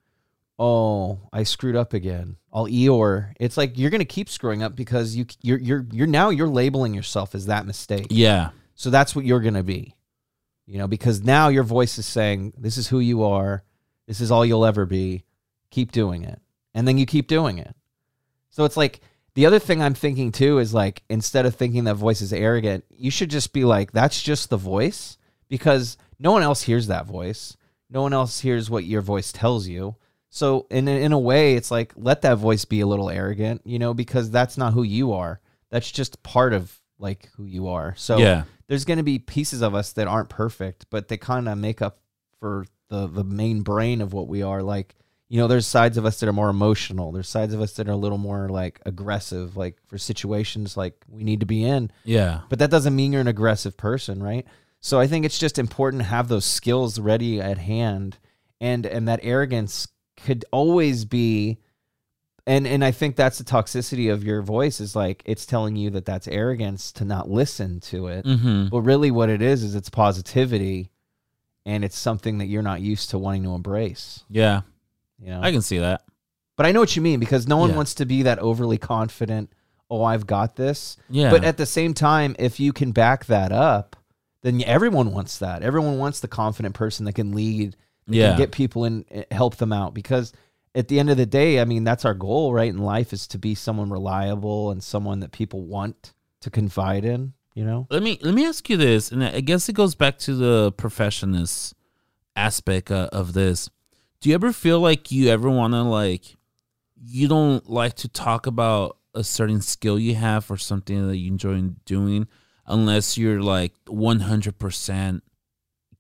oh, I screwed up again. I'll Eeyore. It's like you're going to keep screwing up because you, you're, you're, you're now you're labeling yourself as that mistake. Yeah. So that's what you're going to be, you know, because now your voice is saying, this is who you are. This is all you'll ever be. Keep doing it. And then you keep doing it. So it's like the other thing I'm thinking too is like, instead of thinking that voice is arrogant, you should just be like, that's just the voice because no one else hears that voice. No one else hears what your voice tells you. So in, in a way, it's like, let that voice be a little arrogant, you know, because that's not who you are. That's just part of like who you are. So Yeah. there's going to be pieces of us that aren't perfect, but they kind of make up for the the main brain of what we are. Like, you know, there's sides of us that are more emotional. There's sides of us that are a little more like aggressive, like for situations like we need to be in. Yeah. But that doesn't mean you're an aggressive person, right? So I think it's just important to have those skills ready at hand, and and that arrogance could always be. And and I think that's the toxicity of your voice is like it's telling you that that's arrogance to not listen to it. Mm-hmm. But really what it is is it's positivity, and it's something that you're not used to wanting to embrace. Yeah. You know? I can see that. But I know what you mean because no one Yeah. wants to be that overly confident, oh, I've got this. Yeah. But at the same time, if you can back that up, then everyone wants that. Everyone wants the confident person that can lead, that Yeah. can get people in, help them out because at the end of the day, I mean, that's our goal, right? In life is to be someone reliable and someone that people want to confide in, you know? Let me let me ask you this, and I guess it goes back to the professionist aspect uh, of this. Do you ever feel like you ever want to like you don't like to talk about a certain skill you have or something that you enjoy doing unless you're like one hundred percent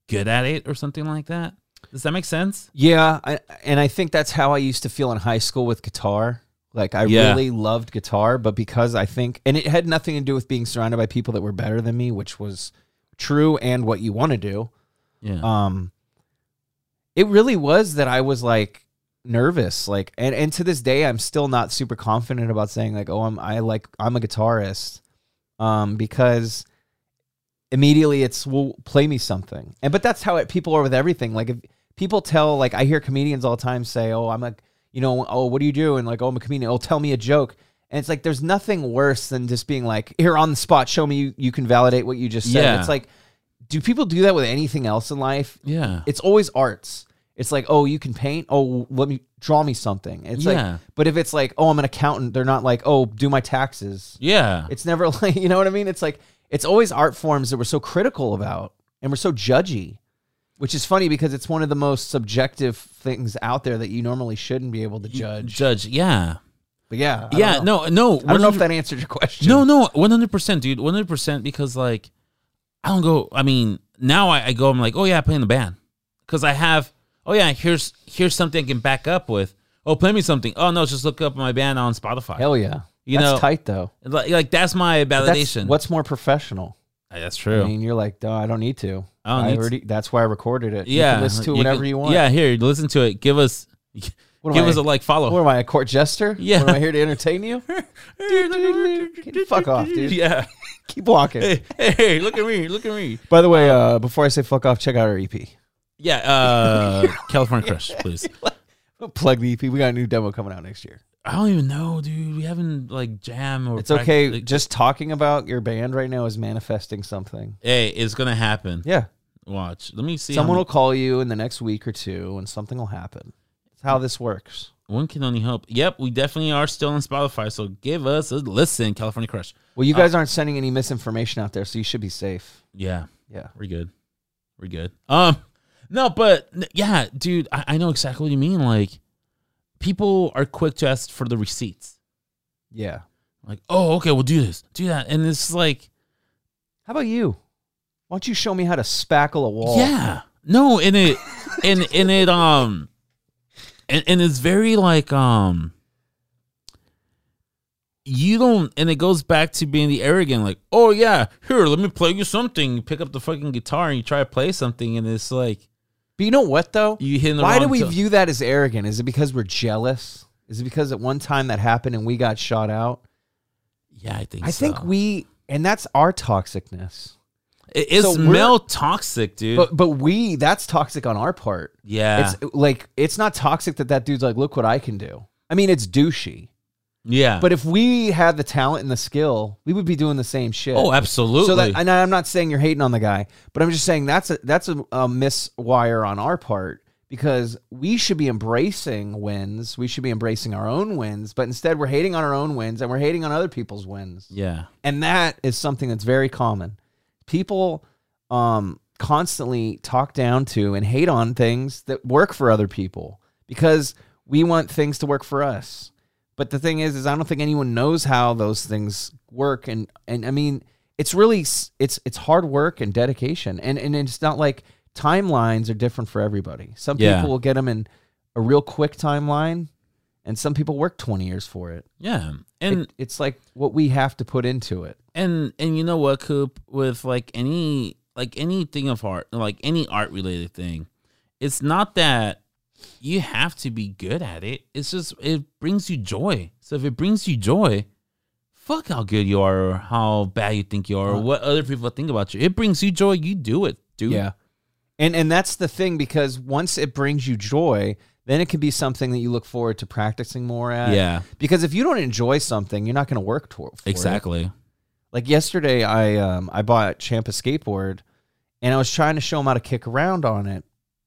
good at it or something like that. Does that make sense? Yeah, I, and I think that's how I used to feel in high school with guitar. Like, I Yeah. really loved guitar, but because I think, and it had nothing to do with being surrounded by people that were better than me, which was true and what you want to do. Yeah. Um, it really was that I was like nervous, like, and, and to this day, I'm still not super confident about saying like, oh, I'm, I like, I'm a guitarist, um, because immediately it's, well, play me something. And, but that's how it, people are with everything. Like, if people tell, like, I hear comedians all the time say, oh, I'm a, you know, oh, what do you do? And like, oh, I'm a comedian. Oh, tell me a joke. And it's like, there's nothing worse than just being like, here on the spot, show me you, you can validate what you just said. Yeah. It's like, do people do that with anything else in life? Yeah. It's always arts. It's like, oh, you can paint. Oh, let me draw me something. It's Yeah. like, but if it's like, oh, I'm an accountant, they're not like, oh, do my taxes. Yeah. It's never like, you know what I mean? It's like, it's always art forms that we're so critical about and we're so judgy, which is funny because it's one of the most subjective things out there that you normally shouldn't be able to judge. Judge. Yeah. But yeah. I Yeah. don't know. No, no. I don't know if that answered your question. No, no. one hundred percent, dude. one hundred percent because, like, I don't go, I mean, now I, I go, I'm like, oh, yeah, I play in the band. Because I have, oh, yeah, here's here's something I can back up with. Oh, play me something. Oh, no, just look up my band on Spotify. Hell yeah. You that's know, tight though. Like, like that's my But that's- validation. what's more professiontional? That's true. I mean, you're like, no, I don't need to. I don't need to. already, that's why I recorded it. yeah. You can listen to it whenever can- you want. Yeah, here, listen to it. Give us What am give I- us a like follow. What am I, a court jester? Yeah. What, am I here to entertain you? Fuck off, dude. Yeah. Keep walking. Hey, hey, hey, look at me. Look at me. By the way, uh, before I say fuck off, check out our E P. Yeah, uh, California Crush, please. Plug the E P. We got a new demo coming out next year. I don't even know, dude. We haven't like jam or. It's okay. prac- Just talking about your band right now is manifesting something. Hey, it's gonna happen. Yeah. Watch. Let me see. Someone how will call you in the next week or two and something will happen. That's how this works. One can only hope. Yep, we definitely are still on Spotify, so give us a listen, California Crush. Well, you guys aren't sending any misinformation out there, so you should be safe. Yeah, Yeah. we're good. We're good. Um, no, but n- yeah, dude, I, I know exactly what you mean. Like, people are quick to ask for the receipts. Yeah. Like, oh, okay, we'll do this, do that, and it's like, How about you? Why don't you show me how to spackle a wall? yeah, no, and it, and and it, um, and and it's very like, um. You don't, and it goes back to being the arrogant, like, oh yeah, here, let me play you something. You pick up the fucking guitar and you try to play something, and it's like But you know what, though? you hit the Why wrong do we to- view that as arrogant? Is it because we're jealous? Is it because at one time that happened and we got shot out? Yeah, I think. I so. think we, and that's our toxicness. It- it's so we're- male toxic, dude. But but we, that's toxic on our part. yeah, It's like, it's not toxic that that dude's like, look what I can do. I mean, it's douchey. yeah. But if we had the talent and the skill, we would be doing the same shit. oh, absolutely. So that, and I'm not saying you're hating on the guy, but I'm just saying that's a that's a, a miswire on our part because we should be embracing wins. We should be embracing our own wins, but instead we're hating on our own wins and we're hating on other people's wins. yeah, And that is something that's very common. People um, constantly talk down to and hate on things that work for other people because we want things to work for us. But the thing is, is I don't think anyone knows how those things work. And, and I mean, it's really, s- it's, it's hard work and dedication. And, and it's not like timelines are different for everybody. Some Yeah. people will get them in a real quick timeline and some people work twenty years for it. yeah. And It- it's like what we have to put into it. and and you know what, Coop, with like any like anything of art, like any art related thing, it's not that you have to be good at it. It's just it brings you joy. So if it brings you joy, fuck how good you are or how bad you think you are or what other people think about you. It brings you joy, you do it, dude. Yeah. And and that's the thing, because once it brings you joy, then it can be something that you look forward to practicing more at. Yeah. Because if you don't enjoy something, you're not going to work toward for it. Exactly. Like yesterday, I um I bought Champ a skateboard, and I was trying to show him how to kick around on it.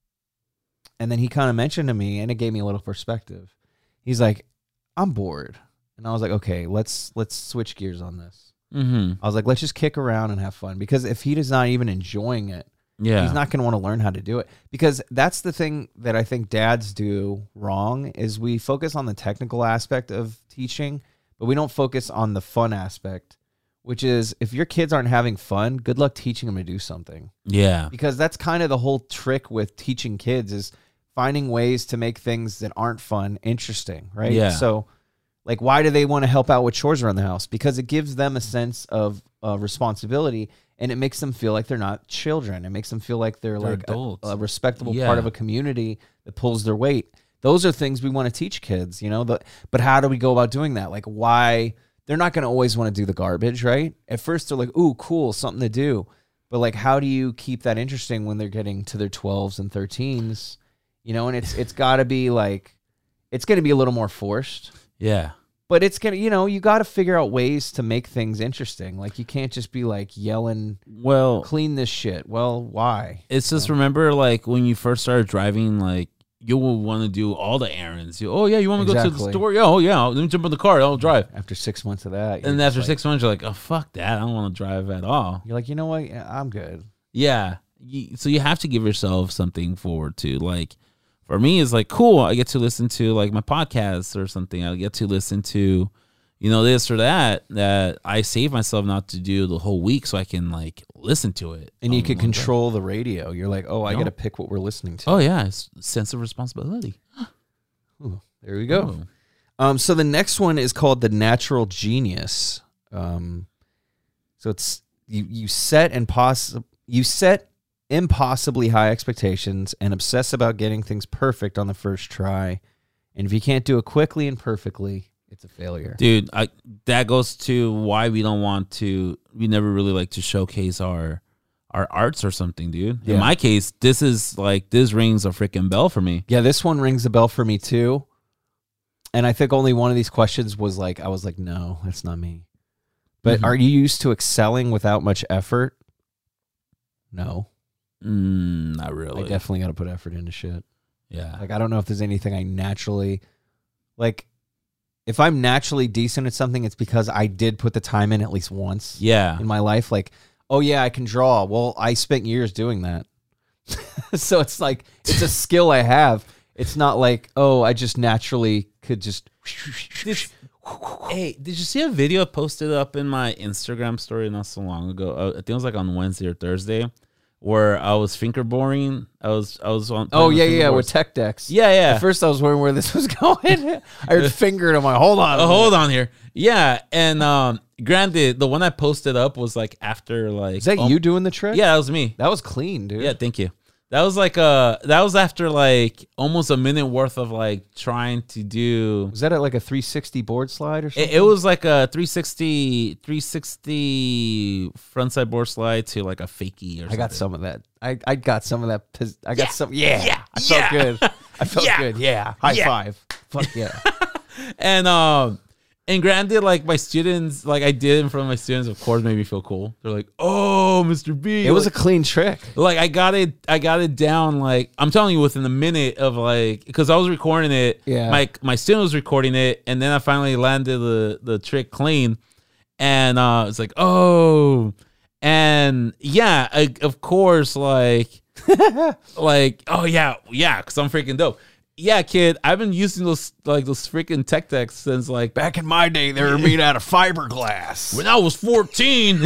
And then he kind of mentioned to me, and it gave me a little perspective. He's like, "I'm bored," and I was like, "Okay, let's let's switch gears on this." Mm-hmm. I was like, "Let's just kick around and have fun," because if he is not even enjoying it, Yeah. he's not going to want to learn how to do it. Because that's the thing that I think dads do wrong is we focus on the technical aspect of teaching, but we don't focus on the fun aspect, which is if your kids aren't having fun, good luck teaching them to do something. Yeah. Because that's kind of the whole trick with teaching kids is finding ways to make things that aren't fun interesting, right? Yeah. So, like, why do they want to help out with chores around the house? Because it gives them a sense of uh, responsibility, and it makes them feel like they're not children. It makes them feel like they're, They're like a, adults. a respectable Yeah. part of a community that pulls their weight. Those are things we want to teach kids, you know. The, but how do we go about doing that? Like, why? They're not going to always want to do the garbage, right? At first, they're like, ooh, cool, something to do. But, like, how do you keep that interesting when they're getting to their twelves and thirteens? You know, and it's it's got to be, like, it's going to be a little more forced. Yeah. But it's going to, you know, you got to figure out ways to make things interesting. Like, you can't just be, like, yelling, Well, clean this shit. Well, why? it's just remember, like, when you first started driving, like, you will want to do all the errands. You, oh, yeah, you want to go to the Exactly. store? Yeah, oh, yeah, let me jump in the car. I'll drive. After six months of that. And you're after just six months, you're like, oh, fuck that. I don't want to drive at all. You're like, you know what? Yeah, I'm good. Yeah. You, so you have to give yourself something forward to. Like, for me, it's like, cool, I get to listen to, like, my podcasts or something. I get to listen to, you know, this or that, that I save myself not to do the whole week so I can, like, listen to it. And you on could one day. control the radio. You're like, oh, I You know? got to pick what we're listening to. Oh, yeah. It's a sense of responsibility. Ooh, there we go. Ooh. Um, so the next one is called The Natural Genius. Um, so it's you you set and poss- you set impossibly high expectations and obsess about getting things perfect on the first try. And if you can't do it quickly and perfectly, it's a failure. Dude, I, that goes to why we don't want to, we never really like to showcase our our arts or something, dude. Yeah. In my case, this is like, this rings a freaking bell for me. Yeah, this one rings a bell for me too. And I think only one of these questions was like, I was like, no, that's not me. But Mhm. are you used to excelling without much effort? No. Mm, not really. I definitely got to put effort into shit. yeah. Like, I don't know if there's anything I naturally, like, if I'm naturally decent at something, it's because I did put the time in at least once yeah. in my life. Like, oh, yeah, I can draw. Well, I spent years doing that. So it's like, it's a skill I have. It's not like, oh, I just naturally could just. Hey, did you see a video I posted up in my Instagram story not so long ago? Uh, I think it was like on Wednesday or Thursday, where I was fingerboarding. I was, I was on. Oh, playing yeah, the yeah, fingerboards. with tech decks. Yeah, yeah. At first, I was wondering where this was going. I heard finger, and I'm like, hold on. Oh, hold on here. Yeah, and um, granted, the one I posted up was like after like. Is that um, you doing the trick? Yeah, that was me. That was clean, dude. Yeah, thank you. That was like uh that was after like almost a minute worth of like trying to do. Was that at like a three sixty board slide or something? It, it was like a three sixty, three sixty frontside board slide to like a fakie or something. I got some of that. I, I got some of that. pos- I got Yeah. some. Yeah. Yeah. I felt Yeah. good. I felt Yeah. good. Yeah. High Yeah. five. Fuck yeah. And um and granted, like my students, like I did in front of my students, of course, made me feel cool. They're like, "Oh, Mister B." It was a like, clean trick. like I got it, I got it down. Like I'm telling you, within a minute of like, because I was recording it. Yeah. My my student was recording it, and then I finally landed the the trick clean, and uh, it's like, oh, and yeah, I, of course, like, like, oh yeah, yeah, because I'm freaking dope. Yeah, kid, I've been using those like those freaking tech decks since like Back in my day, they were made out of fiberglass. when I was fourteen.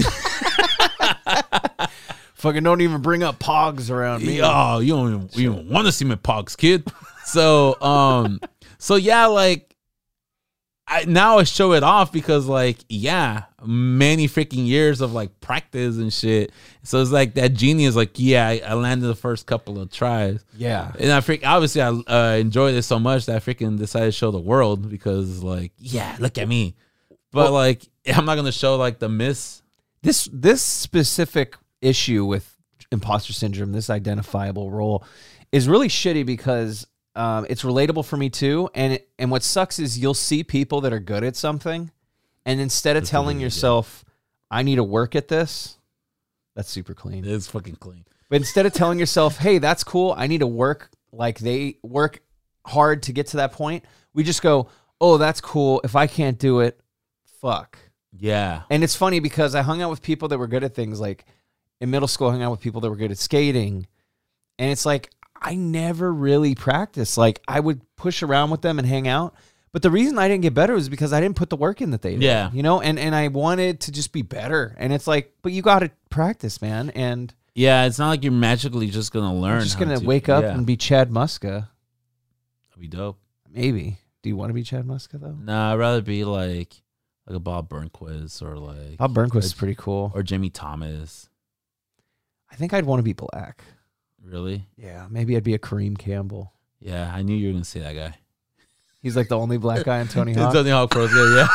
Fucking don't even bring up pogs around me. Oh, you don't even, you don't want to see my pogs, kid. So, um, so yeah, like, I now I show it off because, like, yeah, many freaking years of like practice and shit. So it's like that genius, like, yeah, I, I landed the first couple of tries, Yeah. and I freak obviously I uh, enjoyed it so much that I freaking decided to show the world because, like, yeah, look at me. But Well- like, I'm not gonna show like the miss. This this specific issue with imposter syndrome, this identifiable role, is really shitty because um, it's relatable for me too. And it, and what sucks is you'll see people that are good at something, and instead of telling yourself, "I need to work at this," that's super clean. It's fucking clean. But instead of telling yourself, "Hey, that's cool. I need to work like they work hard to get to that point," we just go, "Oh, that's cool. If I can't do it, fuck." Yeah. And it's funny because I hung out with people that were good at things. Like in middle school, I hung out with people that were good at skating. And it's like, I never really practiced. Like I would push around with them and hang out. But the reason I didn't get better was because I didn't put the work in that they did. Yeah. You know, and, and I wanted to just be better. And it's like, but you got to practice, man. And Yeah, it's not like you're magically just going to learn. I'm just how going to to- wake up yeah. and be Chad Muska. That'd be dope. Maybe. Do you want to be Chad Muska, though? Nah, I'd rather be like like a Bob Burnquist or like Bob Burnquist is pretty cool. or Jimmy Thomas. I think I'd want to be black. Really? Yeah, maybe I'd be a Kareem Campbell. Yeah, I knew you were gonna say that guy. He's like the only black guy in Tony Hawk. Tony Hawk Pro Skater,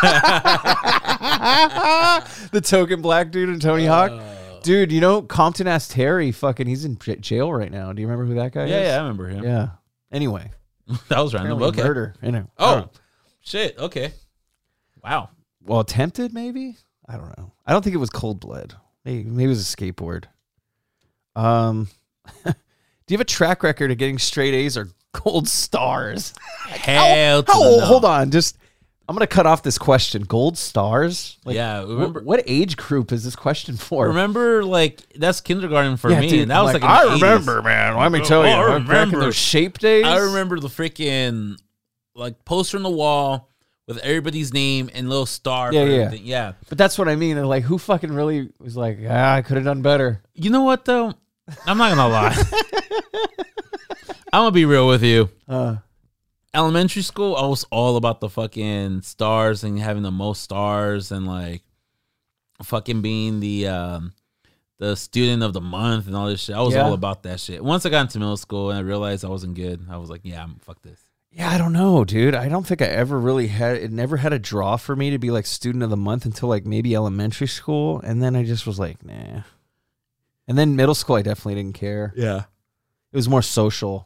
yeah. The token black dude in Tony Hawk. Dude, you know, Compton asked Terry, fucking, he's in j- jail right now. Do you remember who that guy Yeah, is? yeah, I remember him. Yeah. Anyway. That was random. Apparently Okay. Murder. You know. Oh, shit. Okay. Wow. Well, attempted, maybe? I don't know. I don't think it was cold blood. Maybe, maybe it was a skateboard. Um, do you have a track record of getting straight A's or gold stars? Hell to How the old? no. Hold on. Just, I'm going to cut off this question. Gold stars? Like, Yeah, wh- remember- what age group is this question for? Remember, like, that's kindergarten for Yeah, me. dude, and that was like, in I the eighties. remember, man. Let me tell Oh, you. I Back in remember. those shape days. I remember the freaking, like, poster on the wall with everybody's name and little star. Yeah, for yeah. everything. Yeah. But that's what I mean. And like, who fucking really was like, ah, I could have done better. You know what, though? I'm not going to lie. I'm going to be real with you. Uh, Elementary school, I was all about the fucking stars and having the most stars and like fucking being the um, the student of the month and all this shit. I was Yeah. all about that shit. Once I got into middle school and I realized I wasn't good, I was like, yeah, I'm, fuck this. yeah, I don't know, dude. I don't think I ever really had, it never had a draw for me to be like student of the month until like maybe elementary school. And then I just was like, nah. And then middle school, I definitely didn't care. Yeah. It was more social.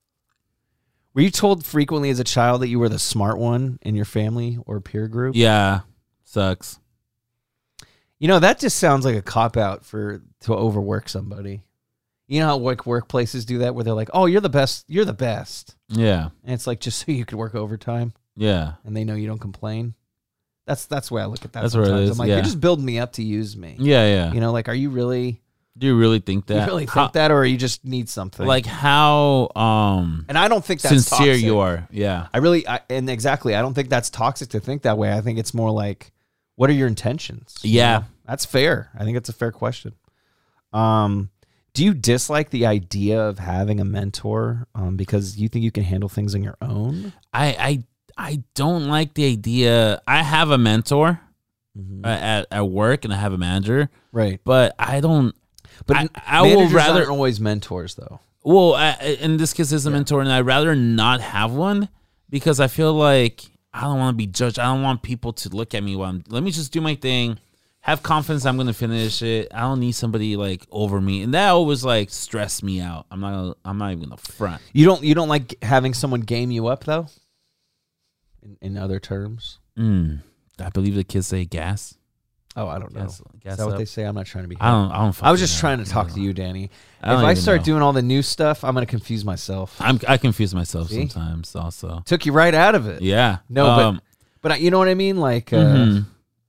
Were you told frequently as a child that you were the smart one in your family or peer group? Yeah. Sucks. You know, that just sounds like a cop out for to overwork somebody. You know how like workplaces do that where they're like, "Oh, you're the best. You're the best." Yeah. And it's like just so you could work overtime Yeah. and they know you don't complain. That's that's the way I look at that. That's what it sometimes. is, I'm like, yeah. you're just building me up to use me. Yeah. Yeah. You know, like, are you really? Do you really think Do that? you really think How- that, or you just need something? Like how um and I don't think that's sincere toxic. you are. Yeah. I really, I, and exactly, I don't think that's toxic to think that way. I think it's more like, what are your intentions? You Yeah. know? That's fair. I think it's a fair question. Um, do you dislike the idea of having a mentor um, because you think you can handle things on your own? I I I don't like the idea. I have a mentor Mhm. uh, at at work and I have a manager, Right. but I don't. But I, I will managers rather. aren't always mentors, though. Well, I, in this case, it's a mentor, and I'd rather not have one because I feel like I don't want to be judged. I don't want people to look at me while I'm. Let me just do my thing. Have confidence I'm gonna finish it. I don't need somebody like over me, and that always like stress me out. I'm not. Gonna, I'm not even gonna front. You don't. You don't like having someone game you up, though. In, in other terms. Mm, I believe the kids say gas. Oh, I don't know. Gas, gas Is that what up. they say? I'm not trying to be. I don't. I don't. I was just fucking trying know. to talk to you, Danny. I If don't I even start know. doing all the new stuff, I'm going to confuse myself. I'm. I confuse myself See? sometimes. Also. Took you right out of it. Yeah. No, um, but but I, you know what I mean? Like, uh, mhm.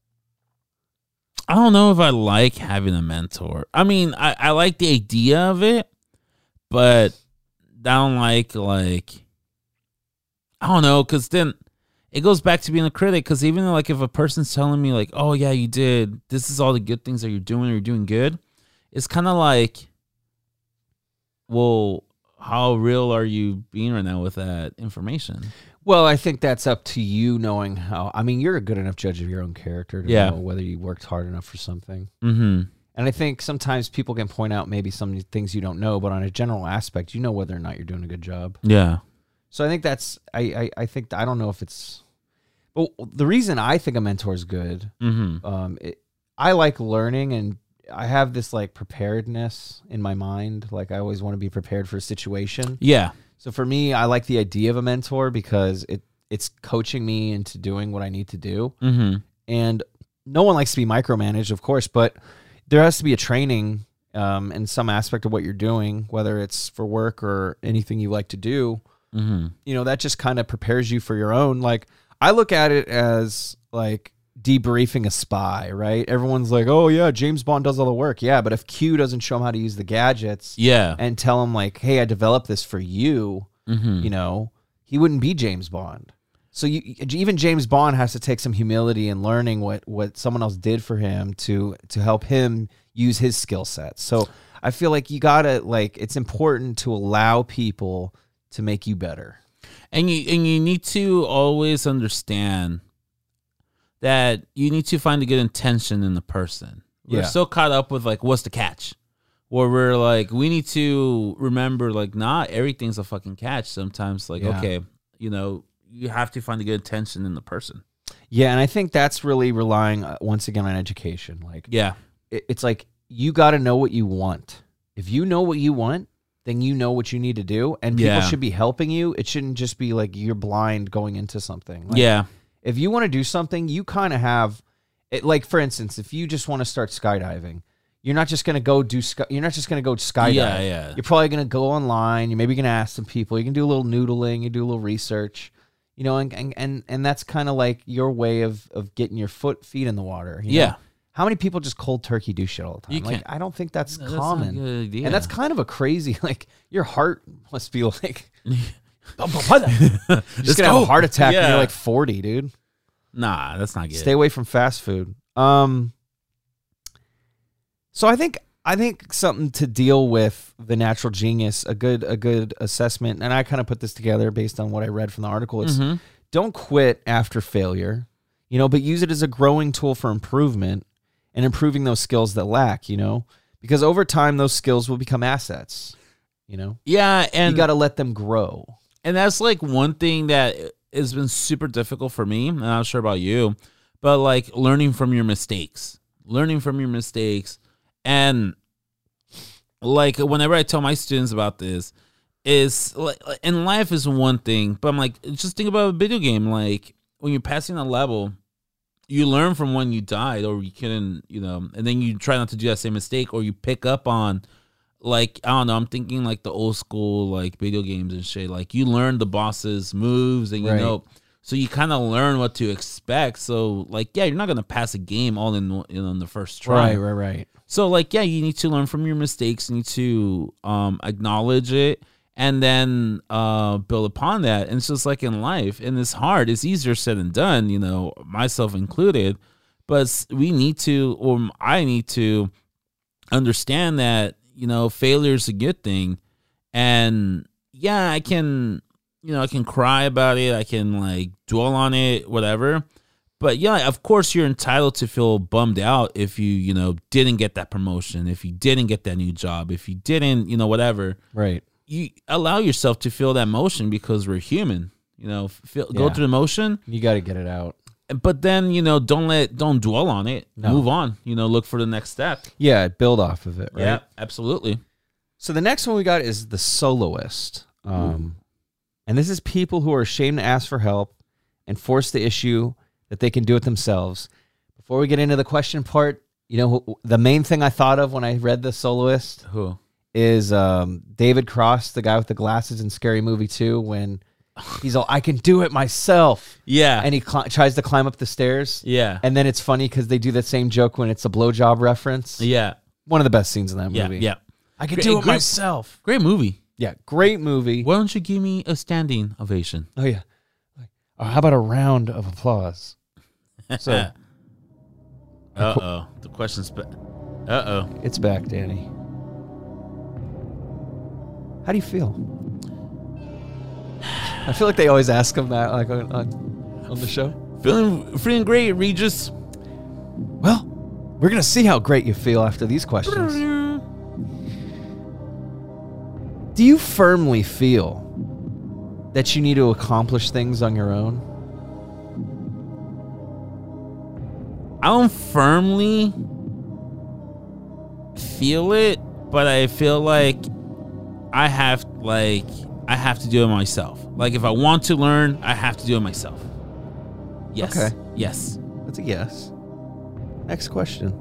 I don't know if I like having a mentor. I mean, I, I like the idea of it, but I don't like like I don't know, because then it goes back to being a critic. Because even like if a person's telling me like, "Oh yeah, you did. This is all the good things that you're doing. You're doing good," it's kind of like, well, how real are you being right now with that information? well, I think that's up to you knowing how. I mean, you're a good enough judge of your own character to Yeah. know whether you worked hard enough for something. Mm-hmm. And I think sometimes people can point out maybe some things you don't know, but on a general aspect, you know whether or not you're doing a good job. Yeah. So I think that's I I, I think I don't know if it's. But the reason I think a mentor is good, Mm-hmm. um, it, I like learning and I have this like preparedness in my mind. Like I always want to be prepared for a situation. Yeah. So for me, I like the idea of a mentor because it it's coaching me into doing what I need to do. Mm-hmm. And no one likes to be micromanaged, of course, but there has to be a training um, in some aspect of what you're doing, whether it's for work or anything you like to do. Mm-hmm. You know, that just kind of prepares you for your own. Like I look at it as like debriefing a spy, right? Everyone's like, oh yeah, James Bond does all the work. Yeah, but if Q doesn't show him how to use the gadgets Yeah. and tell him like, hey, I developed this for you, Mm-hmm. you know, he wouldn't be James Bond. So you, even James Bond has to take some humility in learning what, what someone else did for him to to help him use his skill sets. So I feel like you gotta like it's important to allow people to make you better. And you and you need to always understand that you need to find a good intention in the person. We're Yeah. so caught up with like what's the catch? Where we're like, we need to remember like not everything's a fucking catch. Sometimes like, Yeah. okay, you know, you have to find a good intention in the person. Yeah, and I think that's really relying uh, once again on education. Like, Yeah. it, it's like you got to know what you want. If you know what you want, then you know what you need to do, and people Yeah. should be helping you. It shouldn't just be like you're blind going into something. Like, Yeah. if you want to do something, you kind of have it. Like, for instance, if you just want to start skydiving, you're not just going to go do sky, you're not just going to go skydive. Yeah, yeah. You're probably going to go online. You're maybe going to ask some people. You can do a little noodling. You do a little research. You know, and and and, and that's kind of like your way of of getting your foot feet in the water. you Yeah. know? How many people just cold turkey do shit all the time? You like, can't- I don't think that's No, that's not a common. good idea. And that's kind of a crazy, like, your heart must be like, Let's just gonna have a heart attack when Yeah. you're like forty, dude. Nah, that's not good. Stay away from fast food. Um, so I think I think something to deal with the natural genius, a good a good assessment, and I kind of put this together based on what I read from the article. It's Mhm. don't quit after failure, you know, but use it as a growing tool for improvement and improving those skills that lack, you know, because over time those skills will become assets. You know, Yeah, and you got to let them grow. And that's like one thing that has been super difficult for me. And I'm not sure about you, but like learning from your mistakes, learning from your mistakes. And like whenever I tell my students about this, is like, and life is one thing, but I'm like, just think about a video game. Like when you're passing a level, you learn from when you died or you couldn't, you know, and then you try not to do that same mistake, or you pick up on, like, I don't know, I'm thinking like the old school like video games and shit. Like you learn the boss's moves and you Right. know, so you kind of learn what to expect. So like, yeah, you're not gonna pass a game all in you know in the first try. Right, right, right. So like, yeah, you need to learn from your mistakes. You need to um, acknowledge it and then uh, build upon that. And it's just like in life, and it's hard. It's easier said than done, you know, myself included. But s- we need to, or I need to understand that, you know, failure is a good thing. And yeah, I can, you know, I can cry about it. I can like dwell on it, whatever. But yeah, of course, you're entitled to feel bummed out if you, you know, didn't get that promotion, if you didn't get that new job, if you didn't, you know, whatever. Right. You allow yourself to feel that emotion because we're human. You know, feel, go Yeah. through the emotion, You got to get it out. but then you know, don't let, don't dwell on it. No. Move on. You know, look for the next step. Yeah, build off of it, right? Yeah, absolutely. So the next one we got is the soloist. Um, and this is people who are ashamed to ask for help and force the issue that they can do it themselves. Before we get into the question part, you know, the main thing I thought of when I read the soloist Who? is um, David Cross, the guy with the glasses in Scary Movie two, when he's all, I can do it myself. Yeah, And he cl- tries to climb up the stairs. yeah, And then it's funny because they do that same joke when it's a blowjob reference. yeah, One of the best scenes in that yeah, movie. yeah. I can Great- do it great- myself. Great movie. Yeah, great movie. Why don't you give me a standing ovation? Oh, yeah. Oh, how about a round of applause? So uh oh, the question's. Be- uh oh. it's back, Danny. How do you feel? I feel like they always ask him that, like on on, on the show. Feeling feeling great, Regis. Well, we're gonna see how great you feel after these questions. Do you firmly feel that you need to accomplish things on your own? I don't firmly feel it, but I feel like I have like I have to do it myself. Like if I want to learn, I have to do it myself. Yes. Okay. Yes. That's a yes. Next question.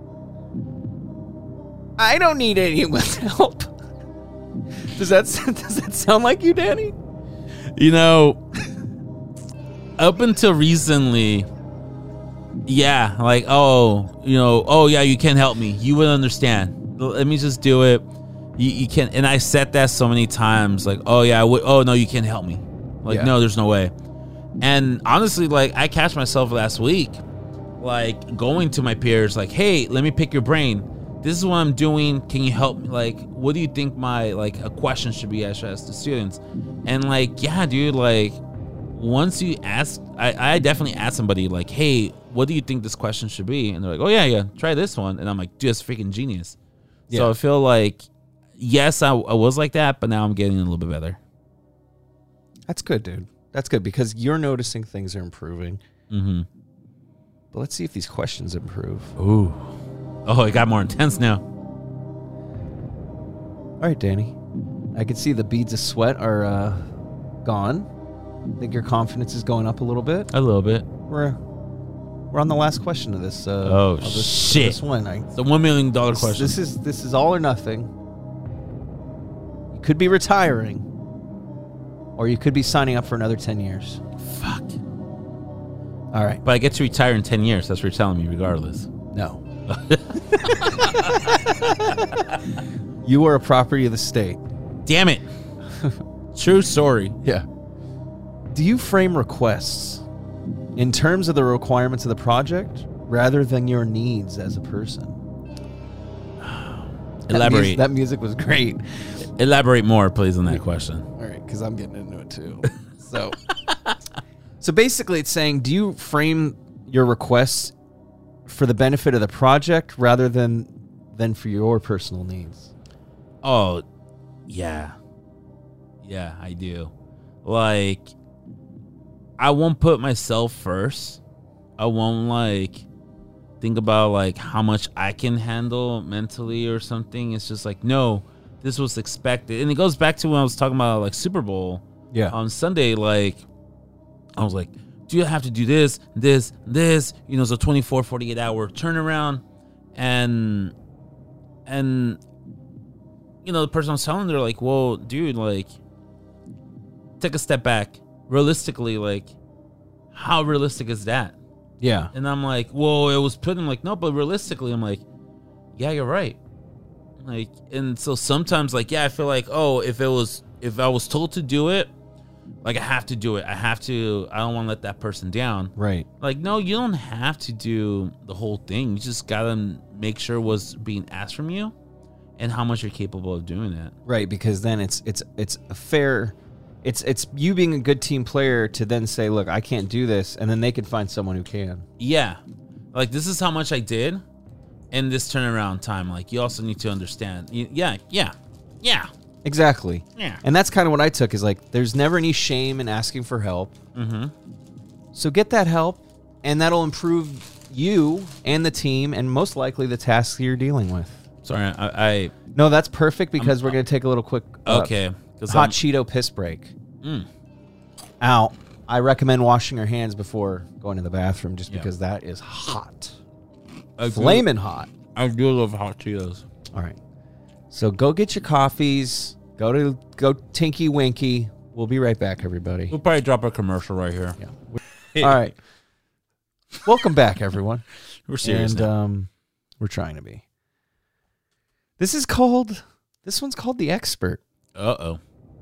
I don't need anyone's help. Does that does that sound like you, Danny? You know, up until recently, yeah, like, oh, you know, oh, yeah, you can help me. You would understand. Let me just do it. You, you can. And I said that so many times, like, oh, yeah, I would. Oh, no, you can't help me. Like, Yeah. no, there's no way. And honestly, like, I catch myself last week, like, going to my peers, like, hey, let me pick your brain. This is what I'm doing. Can you help me? Like, what do you think my, like, a question should be I should ask the students? And, like, yeah, dude, like, once you ask, I, I definitely ask somebody, like, hey, what do you think this question should be? And they're like, oh, yeah, yeah, try this one. And I'm like, dude, that's freaking genius. Yeah. So I feel like, yes, I, I was like that, but now I'm getting a little bit better. That's good, dude. That's good because you're noticing things are improving. Mm-hmm. But let's see if these questions improve. Ooh. Oh, it got more intense now. All right, Danny. I can see the beads of sweat are uh, gone. I think your confidence is going up a little bit. A little bit. We're we're on the last question of this. Uh, oh of this, shit! Of this one. I, the one million dollar this, question. This is this is all or nothing. You could be retiring, or you could be signing up for another ten years. Fuck. All right, but I get to retire in ten years. That's what you're telling me, regardless. No. You are a property of the state. Damn it. True story. Yeah. Do you frame requests in terms of the requirements of the project rather than your needs as a person? Elaborate. That, mu- that music was great. Elaborate more, please, on that question. All right, because I'm getting into it too. So, so basically, it's saying, do you frame your requests for the benefit of the project rather than than for your personal needs? Oh, yeah. Yeah, I do. Like, I won't put myself first. I won't, like, think about, like, how much I can handle mentally or something. It's just like, no, this was expected. And it goes back to when I was talking about, like, Super Bowl. Yeah. On Sunday, like, I was like, do you have to do this, this, this? You know, it's a twenty-four, forty-eight hour turnaround. And, and, you know, the person I was telling, they're like, well, dude, like, take a step back. Realistically, like, how realistic is that? Yeah. And I'm like, well, it was put in, like, no, but realistically, I'm like, yeah, you're right. Like, and so sometimes, like, yeah, I feel like, oh, if it was, if I was told to do it, like, I have to do it. I have to, I don't want to let that person down. Right. Like, no, you don't have to do the whole thing. You just got to make sure what's being asked from you and how much you're capable of doing that. Right, because then it's it's it's a fair, it's it's you being a good team player to then say, look, I can't do this, and then they can find someone who can. Yeah. Like, this is how much I did in this turnaround time. Like, you also need to understand. You, yeah, yeah, yeah. Exactly. Yeah. And that's kind of what I took is like, there's never any shame in asking for help. Mm-hmm. So get that help, and that'll improve you and the team, and most likely the tasks you're dealing with. Sorry, I... I no, that's perfect because I'm, we're going to take a little quick uh, okay, hot I'm, Cheeto piss break. Mm. Ow. I recommend washing your hands before going to the bathroom just yeah. because that is hot. I Flaming do, hot. I do love hot Cheetos. All right. So go get your coffees. Go to go Tinky Winky. We'll be right back, everybody. We'll probably drop a commercial right here. Yeah. All right. Welcome back, everyone. We're serious and now. um, we're trying to be. This is called. This one's called The Expert. Uh oh.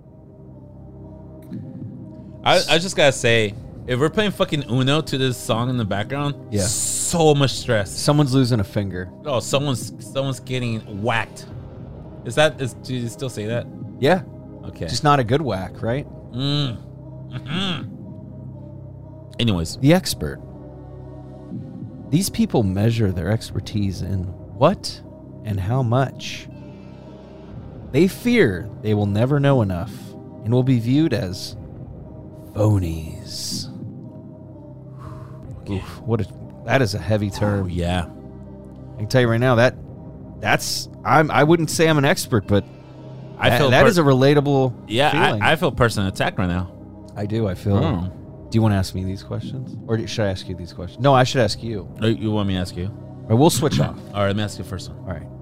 I I just gotta say, if we're playing fucking Uno to this song in the background, yeah, so much stress. Someone's losing a finger. Oh, someone's someone's getting whacked. Is that is? Do you still say that? Yeah. Okay. Just not a good whack, right? Mm. Mm-hmm. Anyways, The Expert. These people measure their expertise in what and how much. They fear they will never know enough and will be viewed as phonies. Okay. Oof, what a, that is a heavy term. Oh, yeah. I can tell you right now that that's I'm I wouldn't say I'm an expert, but I that, feel that per- is a relatable yeah. feeling. I, I feel personally attacked right now. I do. I feel. Oh. Do you want to ask me these questions, or should I ask you these questions? No, I should ask you. Oh, you want me to ask you? All right, we'll switch off. All right, let me ask you the first one. All right.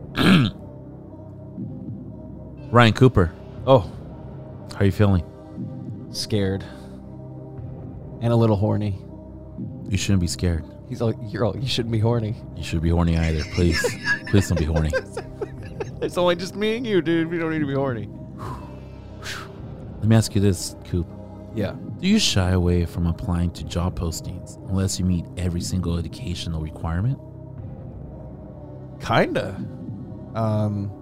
Ryan Cooper, Oh, how are you feeling? scared and a little horny. You shouldn't be scared. He's like, you're all, you shouldn't be horny. You should be horny either. Please, please don't be horny. It's only just me and you, dude. We don't need to be horny. Let me ask you this, Coop. Yeah. Do you shy away from applying to job postings unless you meet every single educational requirement? Kinda. Um,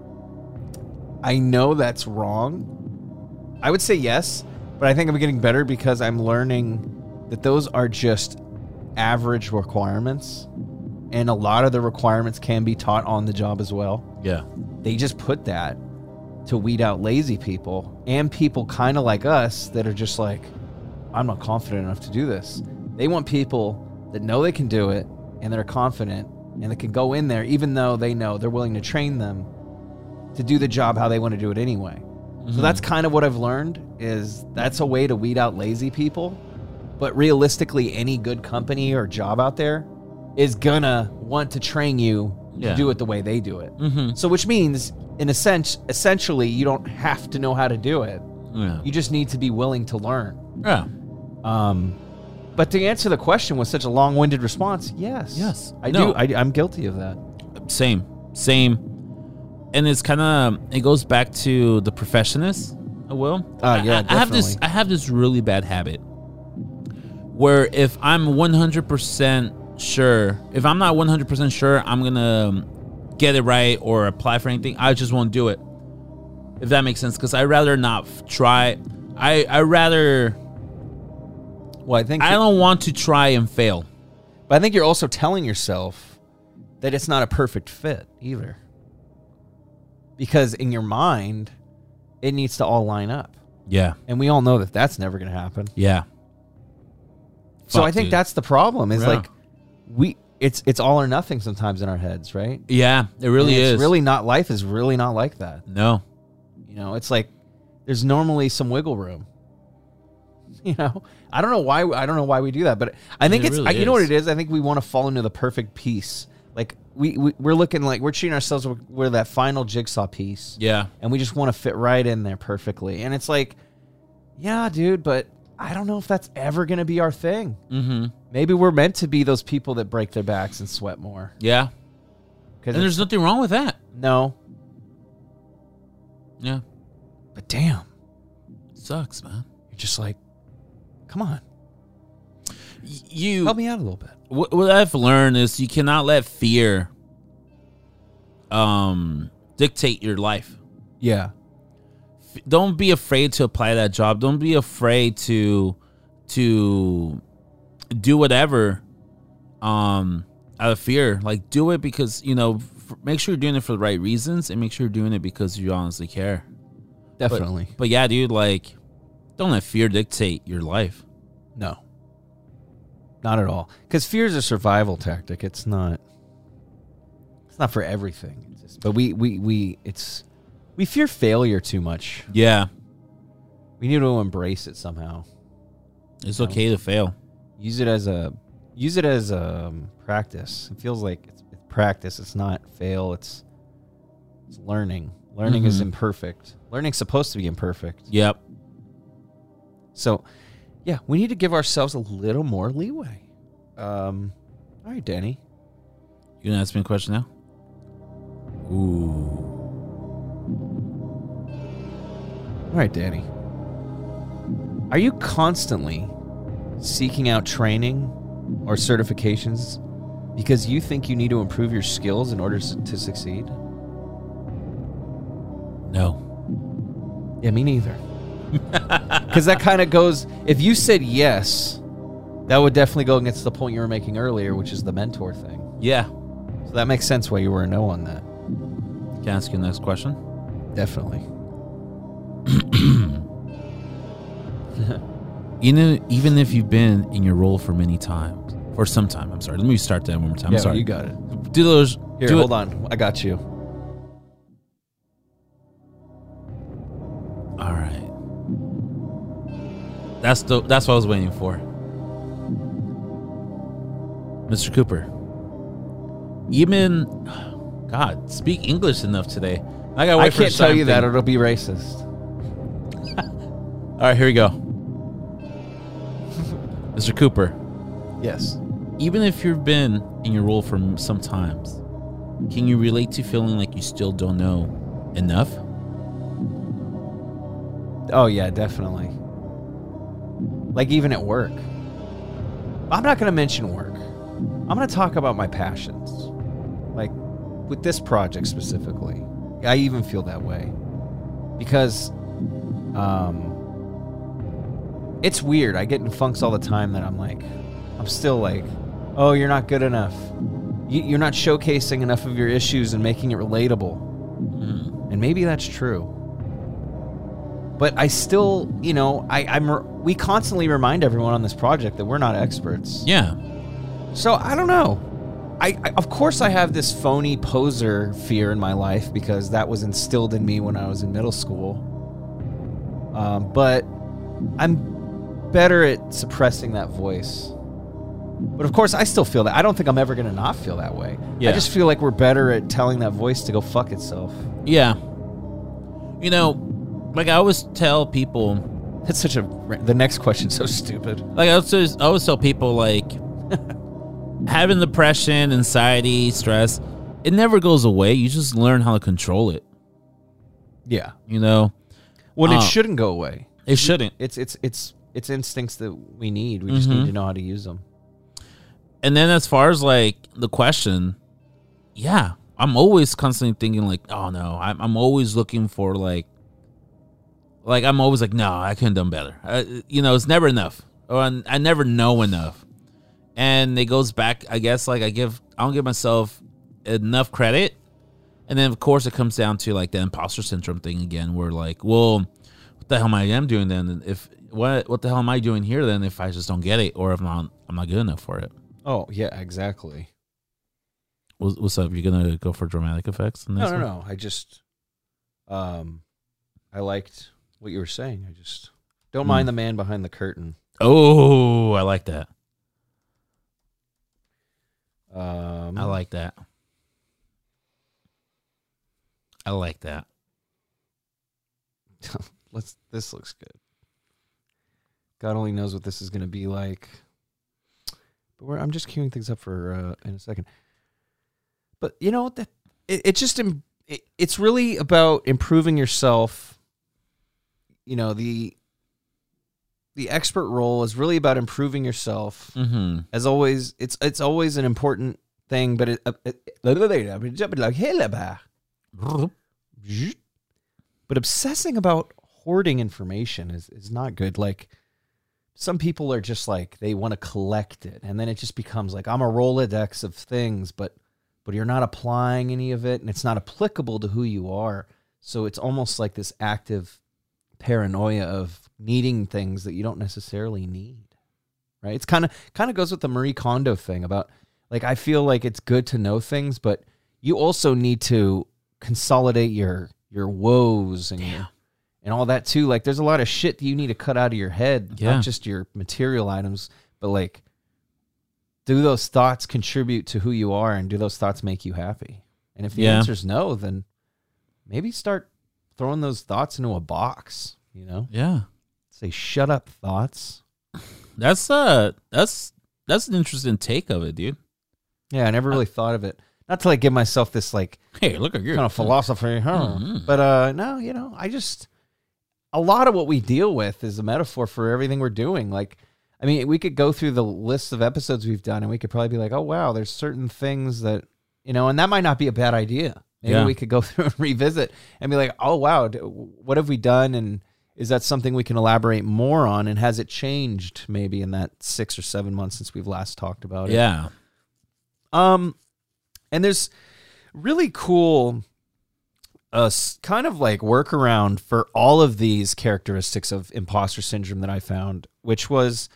I know that's wrong. I would say yes, but I think I'm getting better because I'm learning that those are just average requirements, and a lot of the requirements can be taught on the job as well. Yeah. They just put that to weed out lazy people and people kind of like us that are just like, I'm not confident enough to do this. They want people that know they can do it and that are confident and that can go in there even though they know they're willing to train them to do the job how they want to do it anyway. Mm-hmm. So that's kind of what I've learned is that's a way to weed out lazy people. But realistically, any good company or job out there is gonna want to train you Yeah. to do it the way they do it. Mm-hmm. So which means, in a sense, essentially, you don't have to know how to do it. Yeah. You just need to be willing to learn. Yeah. Um, but to answer the question with such a long-winded response, yes. Yes. I No. do. I, I'm guilty of that. Same. Same. And it's kind of, it goes back to the perfectionist, I will. Oh, yeah, I, I have this, definitely. I have this really bad habit where if I'm one hundred percent sure, if I'm not one hundred percent sure I'm going to get it right or apply for anything, I just won't do it. If that makes sense. Because I'd rather not f- try. I I rather, Well, I think I don't want to try and fail. But I think you're also telling yourself that it's not a perfect fit either. Because in your mind, it needs to all line up. Yeah. And we all know that that's never going to happen. Yeah. So Fuck, I think dude. that's the problem is Yeah. like we it's it's all or nothing sometimes in our heads, right? Yeah, it really And is. It's really not, life is really not like that. No. You know, it's like there's normally some wiggle room. You know, I don't know why I don't know why we do that, but I think It it's really I, you know what is. it is. I think we want to fall into the perfect piece. Like we, we we're looking like we're treating ourselves we're, we're that final jigsaw piece, Yeah. and we just want to fit right in there perfectly. And it's like, yeah, dude, but I don't know if that's ever gonna be our thing. Mm-hmm. Maybe we're meant to be those people that break their backs and sweat more. Yeah. Because And there's nothing wrong with that. no, Yeah. but damn, Sucks, man. you're just like, come on, Y- You help me out a little bit. what, what I've learned is you cannot let fear um dictate your life. Yeah. F- Don't be afraid to apply that job. Don't be afraid to to do whatever um out of fear. Like do it because, you know, f- make sure you're doing it for the right reasons and make sure you're doing it because you honestly care. But- Definitely. But yeah, dude, like don't let fear dictate your life. No. Not at all. Because fear is a survival tactic. It's not. It's not for everything. It's just, but we we we it's we fear failure too much. Yeah. We need to embrace it somehow. It's okay to fail. Use it as a use it as a um, practice. It feels like it's, it's practice. It's not fail. It's it's learning. Learning is Mhm. imperfect. Learning's supposed to be imperfect. Yep. So, yeah, we need to give ourselves a little more leeway. Um, all right, Danny. You gonna ask me a question now? Ooh. All right, Danny. Are you constantly seeking out training or certifications because you think you need to improve your skills in order s- to succeed? No. Yeah, me neither. Because that kind of goes, if you said yes, that would definitely go against the point you were making earlier, which is the mentor thing. Yeah. So that makes sense why you were a no on that. Can I ask you the next question? Definitely. You know, even if you've been in your role for many times, or some time, I'm sorry. Let me start that one more time. Yeah, I'm sorry. you got it. Do those. Here, do hold it. on. I got you. All right. That's the. That's what I was waiting for. Mister Cooper. Even, God, speak English enough today. I got. I can't tell you that. It'll be racist. All right, here we go. Mister Cooper. Yes. Even if you've been in your role for m- some times, can you relate to feeling like you still don't know enough? Oh, yeah, definitely. like even at work. I'm not going to mention work. I'm going to talk about my passions. Like with this project specifically. I even feel that way. Because um, it's weird. I get in funks all the time that I'm like, I'm still like, oh, you're not good enough. You, you're not showcasing enough of your issues and making it relatable. Mm. And maybe that's true. But I still, you know, I, I'm. we constantly remind everyone on this project that we're not experts. Yeah. So I don't know. I, I of course I have this phony poser fear in my life because that was instilled in me when I was in middle school. Um, but I'm better at suppressing that voice. But of course I still feel that. I don't think I'm ever going to not feel that way. Yeah. I just feel like we're better at telling that voice to go fuck itself. Yeah. You know, like I always tell people, that's such a. The next question's so stupid. Like I always, I always tell people, like having depression, anxiety, stress, it never goes away. You just learn how to control it. Yeah. You know. Well, uh, it shouldn't go away. It shouldn't. It's it's it's it's instincts that we need. We just mm-hmm. need to know how to use them. And then as far as like the question, yeah, I'm always constantly thinking like, oh no, I'm I'm always looking for like. Like, I'm always like, no, I could have done better. Uh, you know, it's never enough. Or I, I never know enough. And it goes back, I guess, like, I give, I don't give myself enough credit. And then, of course, it comes down to, like, the imposter syndrome thing again, where, like, well, what the hell am I am doing then? If, what what the hell am I doing here then if I just don't get it? Or if I'm not, I'm not good enough for it? Oh, yeah, exactly. What's, what's up? You going to go for dramatic effects? In this no, no, one? no. I just, um, I liked what you were saying. I just don't mind mm. the man behind the curtain. Oh, I like that. Um, I like that. I like that. Let's. This looks good. God only knows what this is going to be like. But we're, I'm just queuing things up for uh, in a second. But you know that it, it just it, it's really about improving yourself. You know, the the expert role is really about improving yourself. Mm-hmm. As always, it's it's always an important thing, but it, it, it but obsessing about hoarding information is, is not good. Like some people are just like they want to collect it, and then it just becomes like I'm a Rolodex of things, but but you're not applying any of it, and it's not applicable to who you are. So it's almost like this active paranoia of needing things that you don't necessarily need, right? It's kind of kind of goes with the Marie Kondo thing about like I feel like it's good to know things, but you also need to consolidate your your woes and your, and all that too. Like there's a lot of shit that you need to cut out of your head, yeah. not just your material items, but like do those thoughts contribute to who you are, and do those thoughts make you happy? And if the yeah. answer is no, then maybe start throwing those thoughts into a box, you know? Yeah. Say, shut up, thoughts. That's uh that's that's an interesting take of it, dude. Yeah, I never really uh, thought of it. Not to like give myself this like hey, look at you kind of philosophy, huh? Mm-hmm. But uh no, you know, I just a lot of what we deal with is a metaphor for everything we're doing. Like, I mean, we could go through the list of episodes we've done and we could probably be like, oh wow, there's certain things that, you know, and that might not be a bad idea. Maybe yeah. we could go through and revisit and be like, oh, wow, what have we done? And is that something we can elaborate more on? And has it changed maybe in that six or seven months since we've last talked about it? Yeah. Um, and there's really cool uh, kind of like workaround for all of these characteristics of imposter syndrome that I found, which was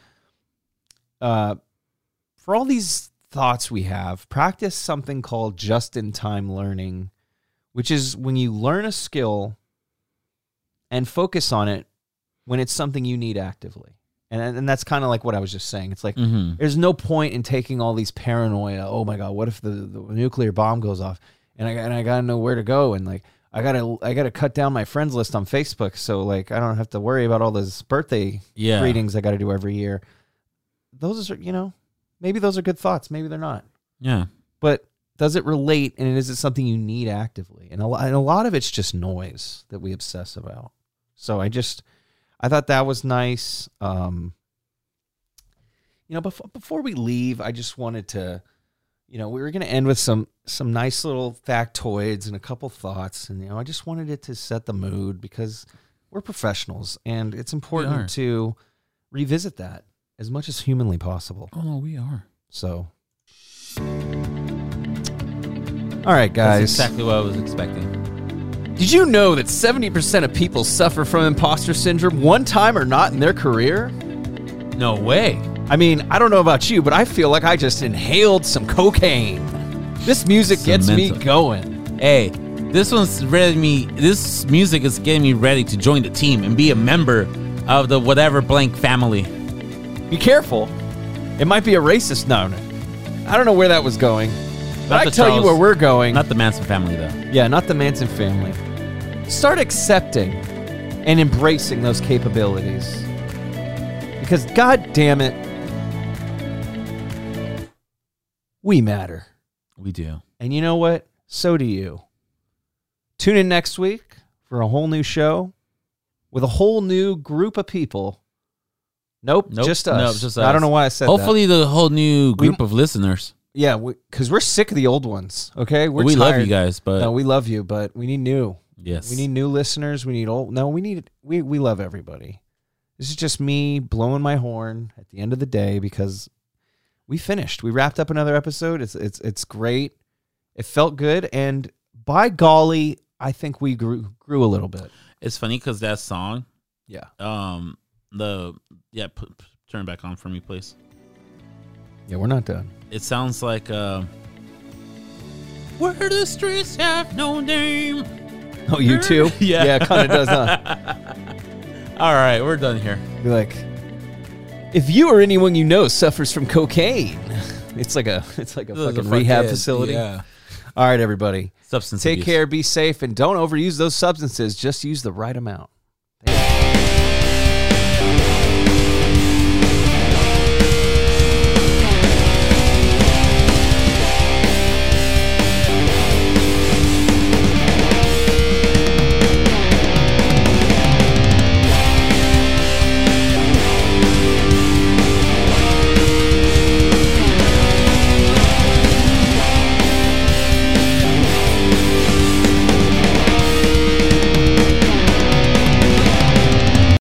uh, for all these thoughts we have, practice something called just-in-time learning, which is when you learn a skill and focus on it when it's something you need actively. And, and that's kind of like what I was just saying. It's like, mm-hmm. there's no point in taking all these paranoia. Oh my God, what if the, the nuclear bomb goes off and I, and I got to know where to go. And like, I gotta, I gotta cut down my friends list on Facebook. So like, I don't have to worry about all those birthday yeah. greetings I got to do every year. Those are, you know, maybe those are good thoughts. Maybe they're not. Yeah. But does it relate, and is it something you need actively? And a, lot, and a lot of it's just noise that we obsess about. So I just, I thought that was nice. Um, you know, before before we leave, I just wanted to, you know, we were going to end with some some nice little factoids and a couple thoughts, and you know, I just wanted it to set the mood because we're professionals, and it's important to revisit that as much as humanly possible. Oh no, we are. So, all right, guys. That's exactly what I was expecting. Did you know that seventy percent of people suffer from imposter syndrome one time or not in their career? No way. I mean, I don't know about you, but I feel like I just inhaled some cocaine. This music gets me going. Hey, this one's ready me. This music is getting me ready to join the team and be a member of the whatever blank family. Be careful. It might be a racist. No, no. I don't know where that was going. But I tell you where we're going. Not the Manson family, though. Yeah, not the Manson family. Start accepting and embracing those capabilities. Because, God damn it, we matter. We do. And you know what? So do you. Tune in next week for a whole new show with a whole new group of people. Nope, nope just us. Nope, just us. I don't know why I said Hopefully that. Hopefully the whole new group we, of listeners. Yeah, because we, we're sick of the old ones, okay? We're we tired. love you guys, but... No, we love you, but we need new. Yes. We need new listeners. We need old... No, we need... We, we love everybody. This is just me blowing my horn at the end of the day because we finished. We wrapped up another episode. It's it's it's great. It felt good, and by golly, I think we grew grew a little bit. It's funny because that song... Yeah. Um. The... Yeah, put, turn it back on for me, please. Yeah, we're not done. It sounds like uh, where the streets have no name. Oh, you too? Yeah, yeah, it kind of does, huh? All right, we're done here. Be like, if you or anyone you know suffers from cocaine, it's like a it's like a Those fucking are rehab fucking- facility. Yeah. All right, everybody, Substance take abuse. care, be safe, and don't overuse those substances. Just use the right amount.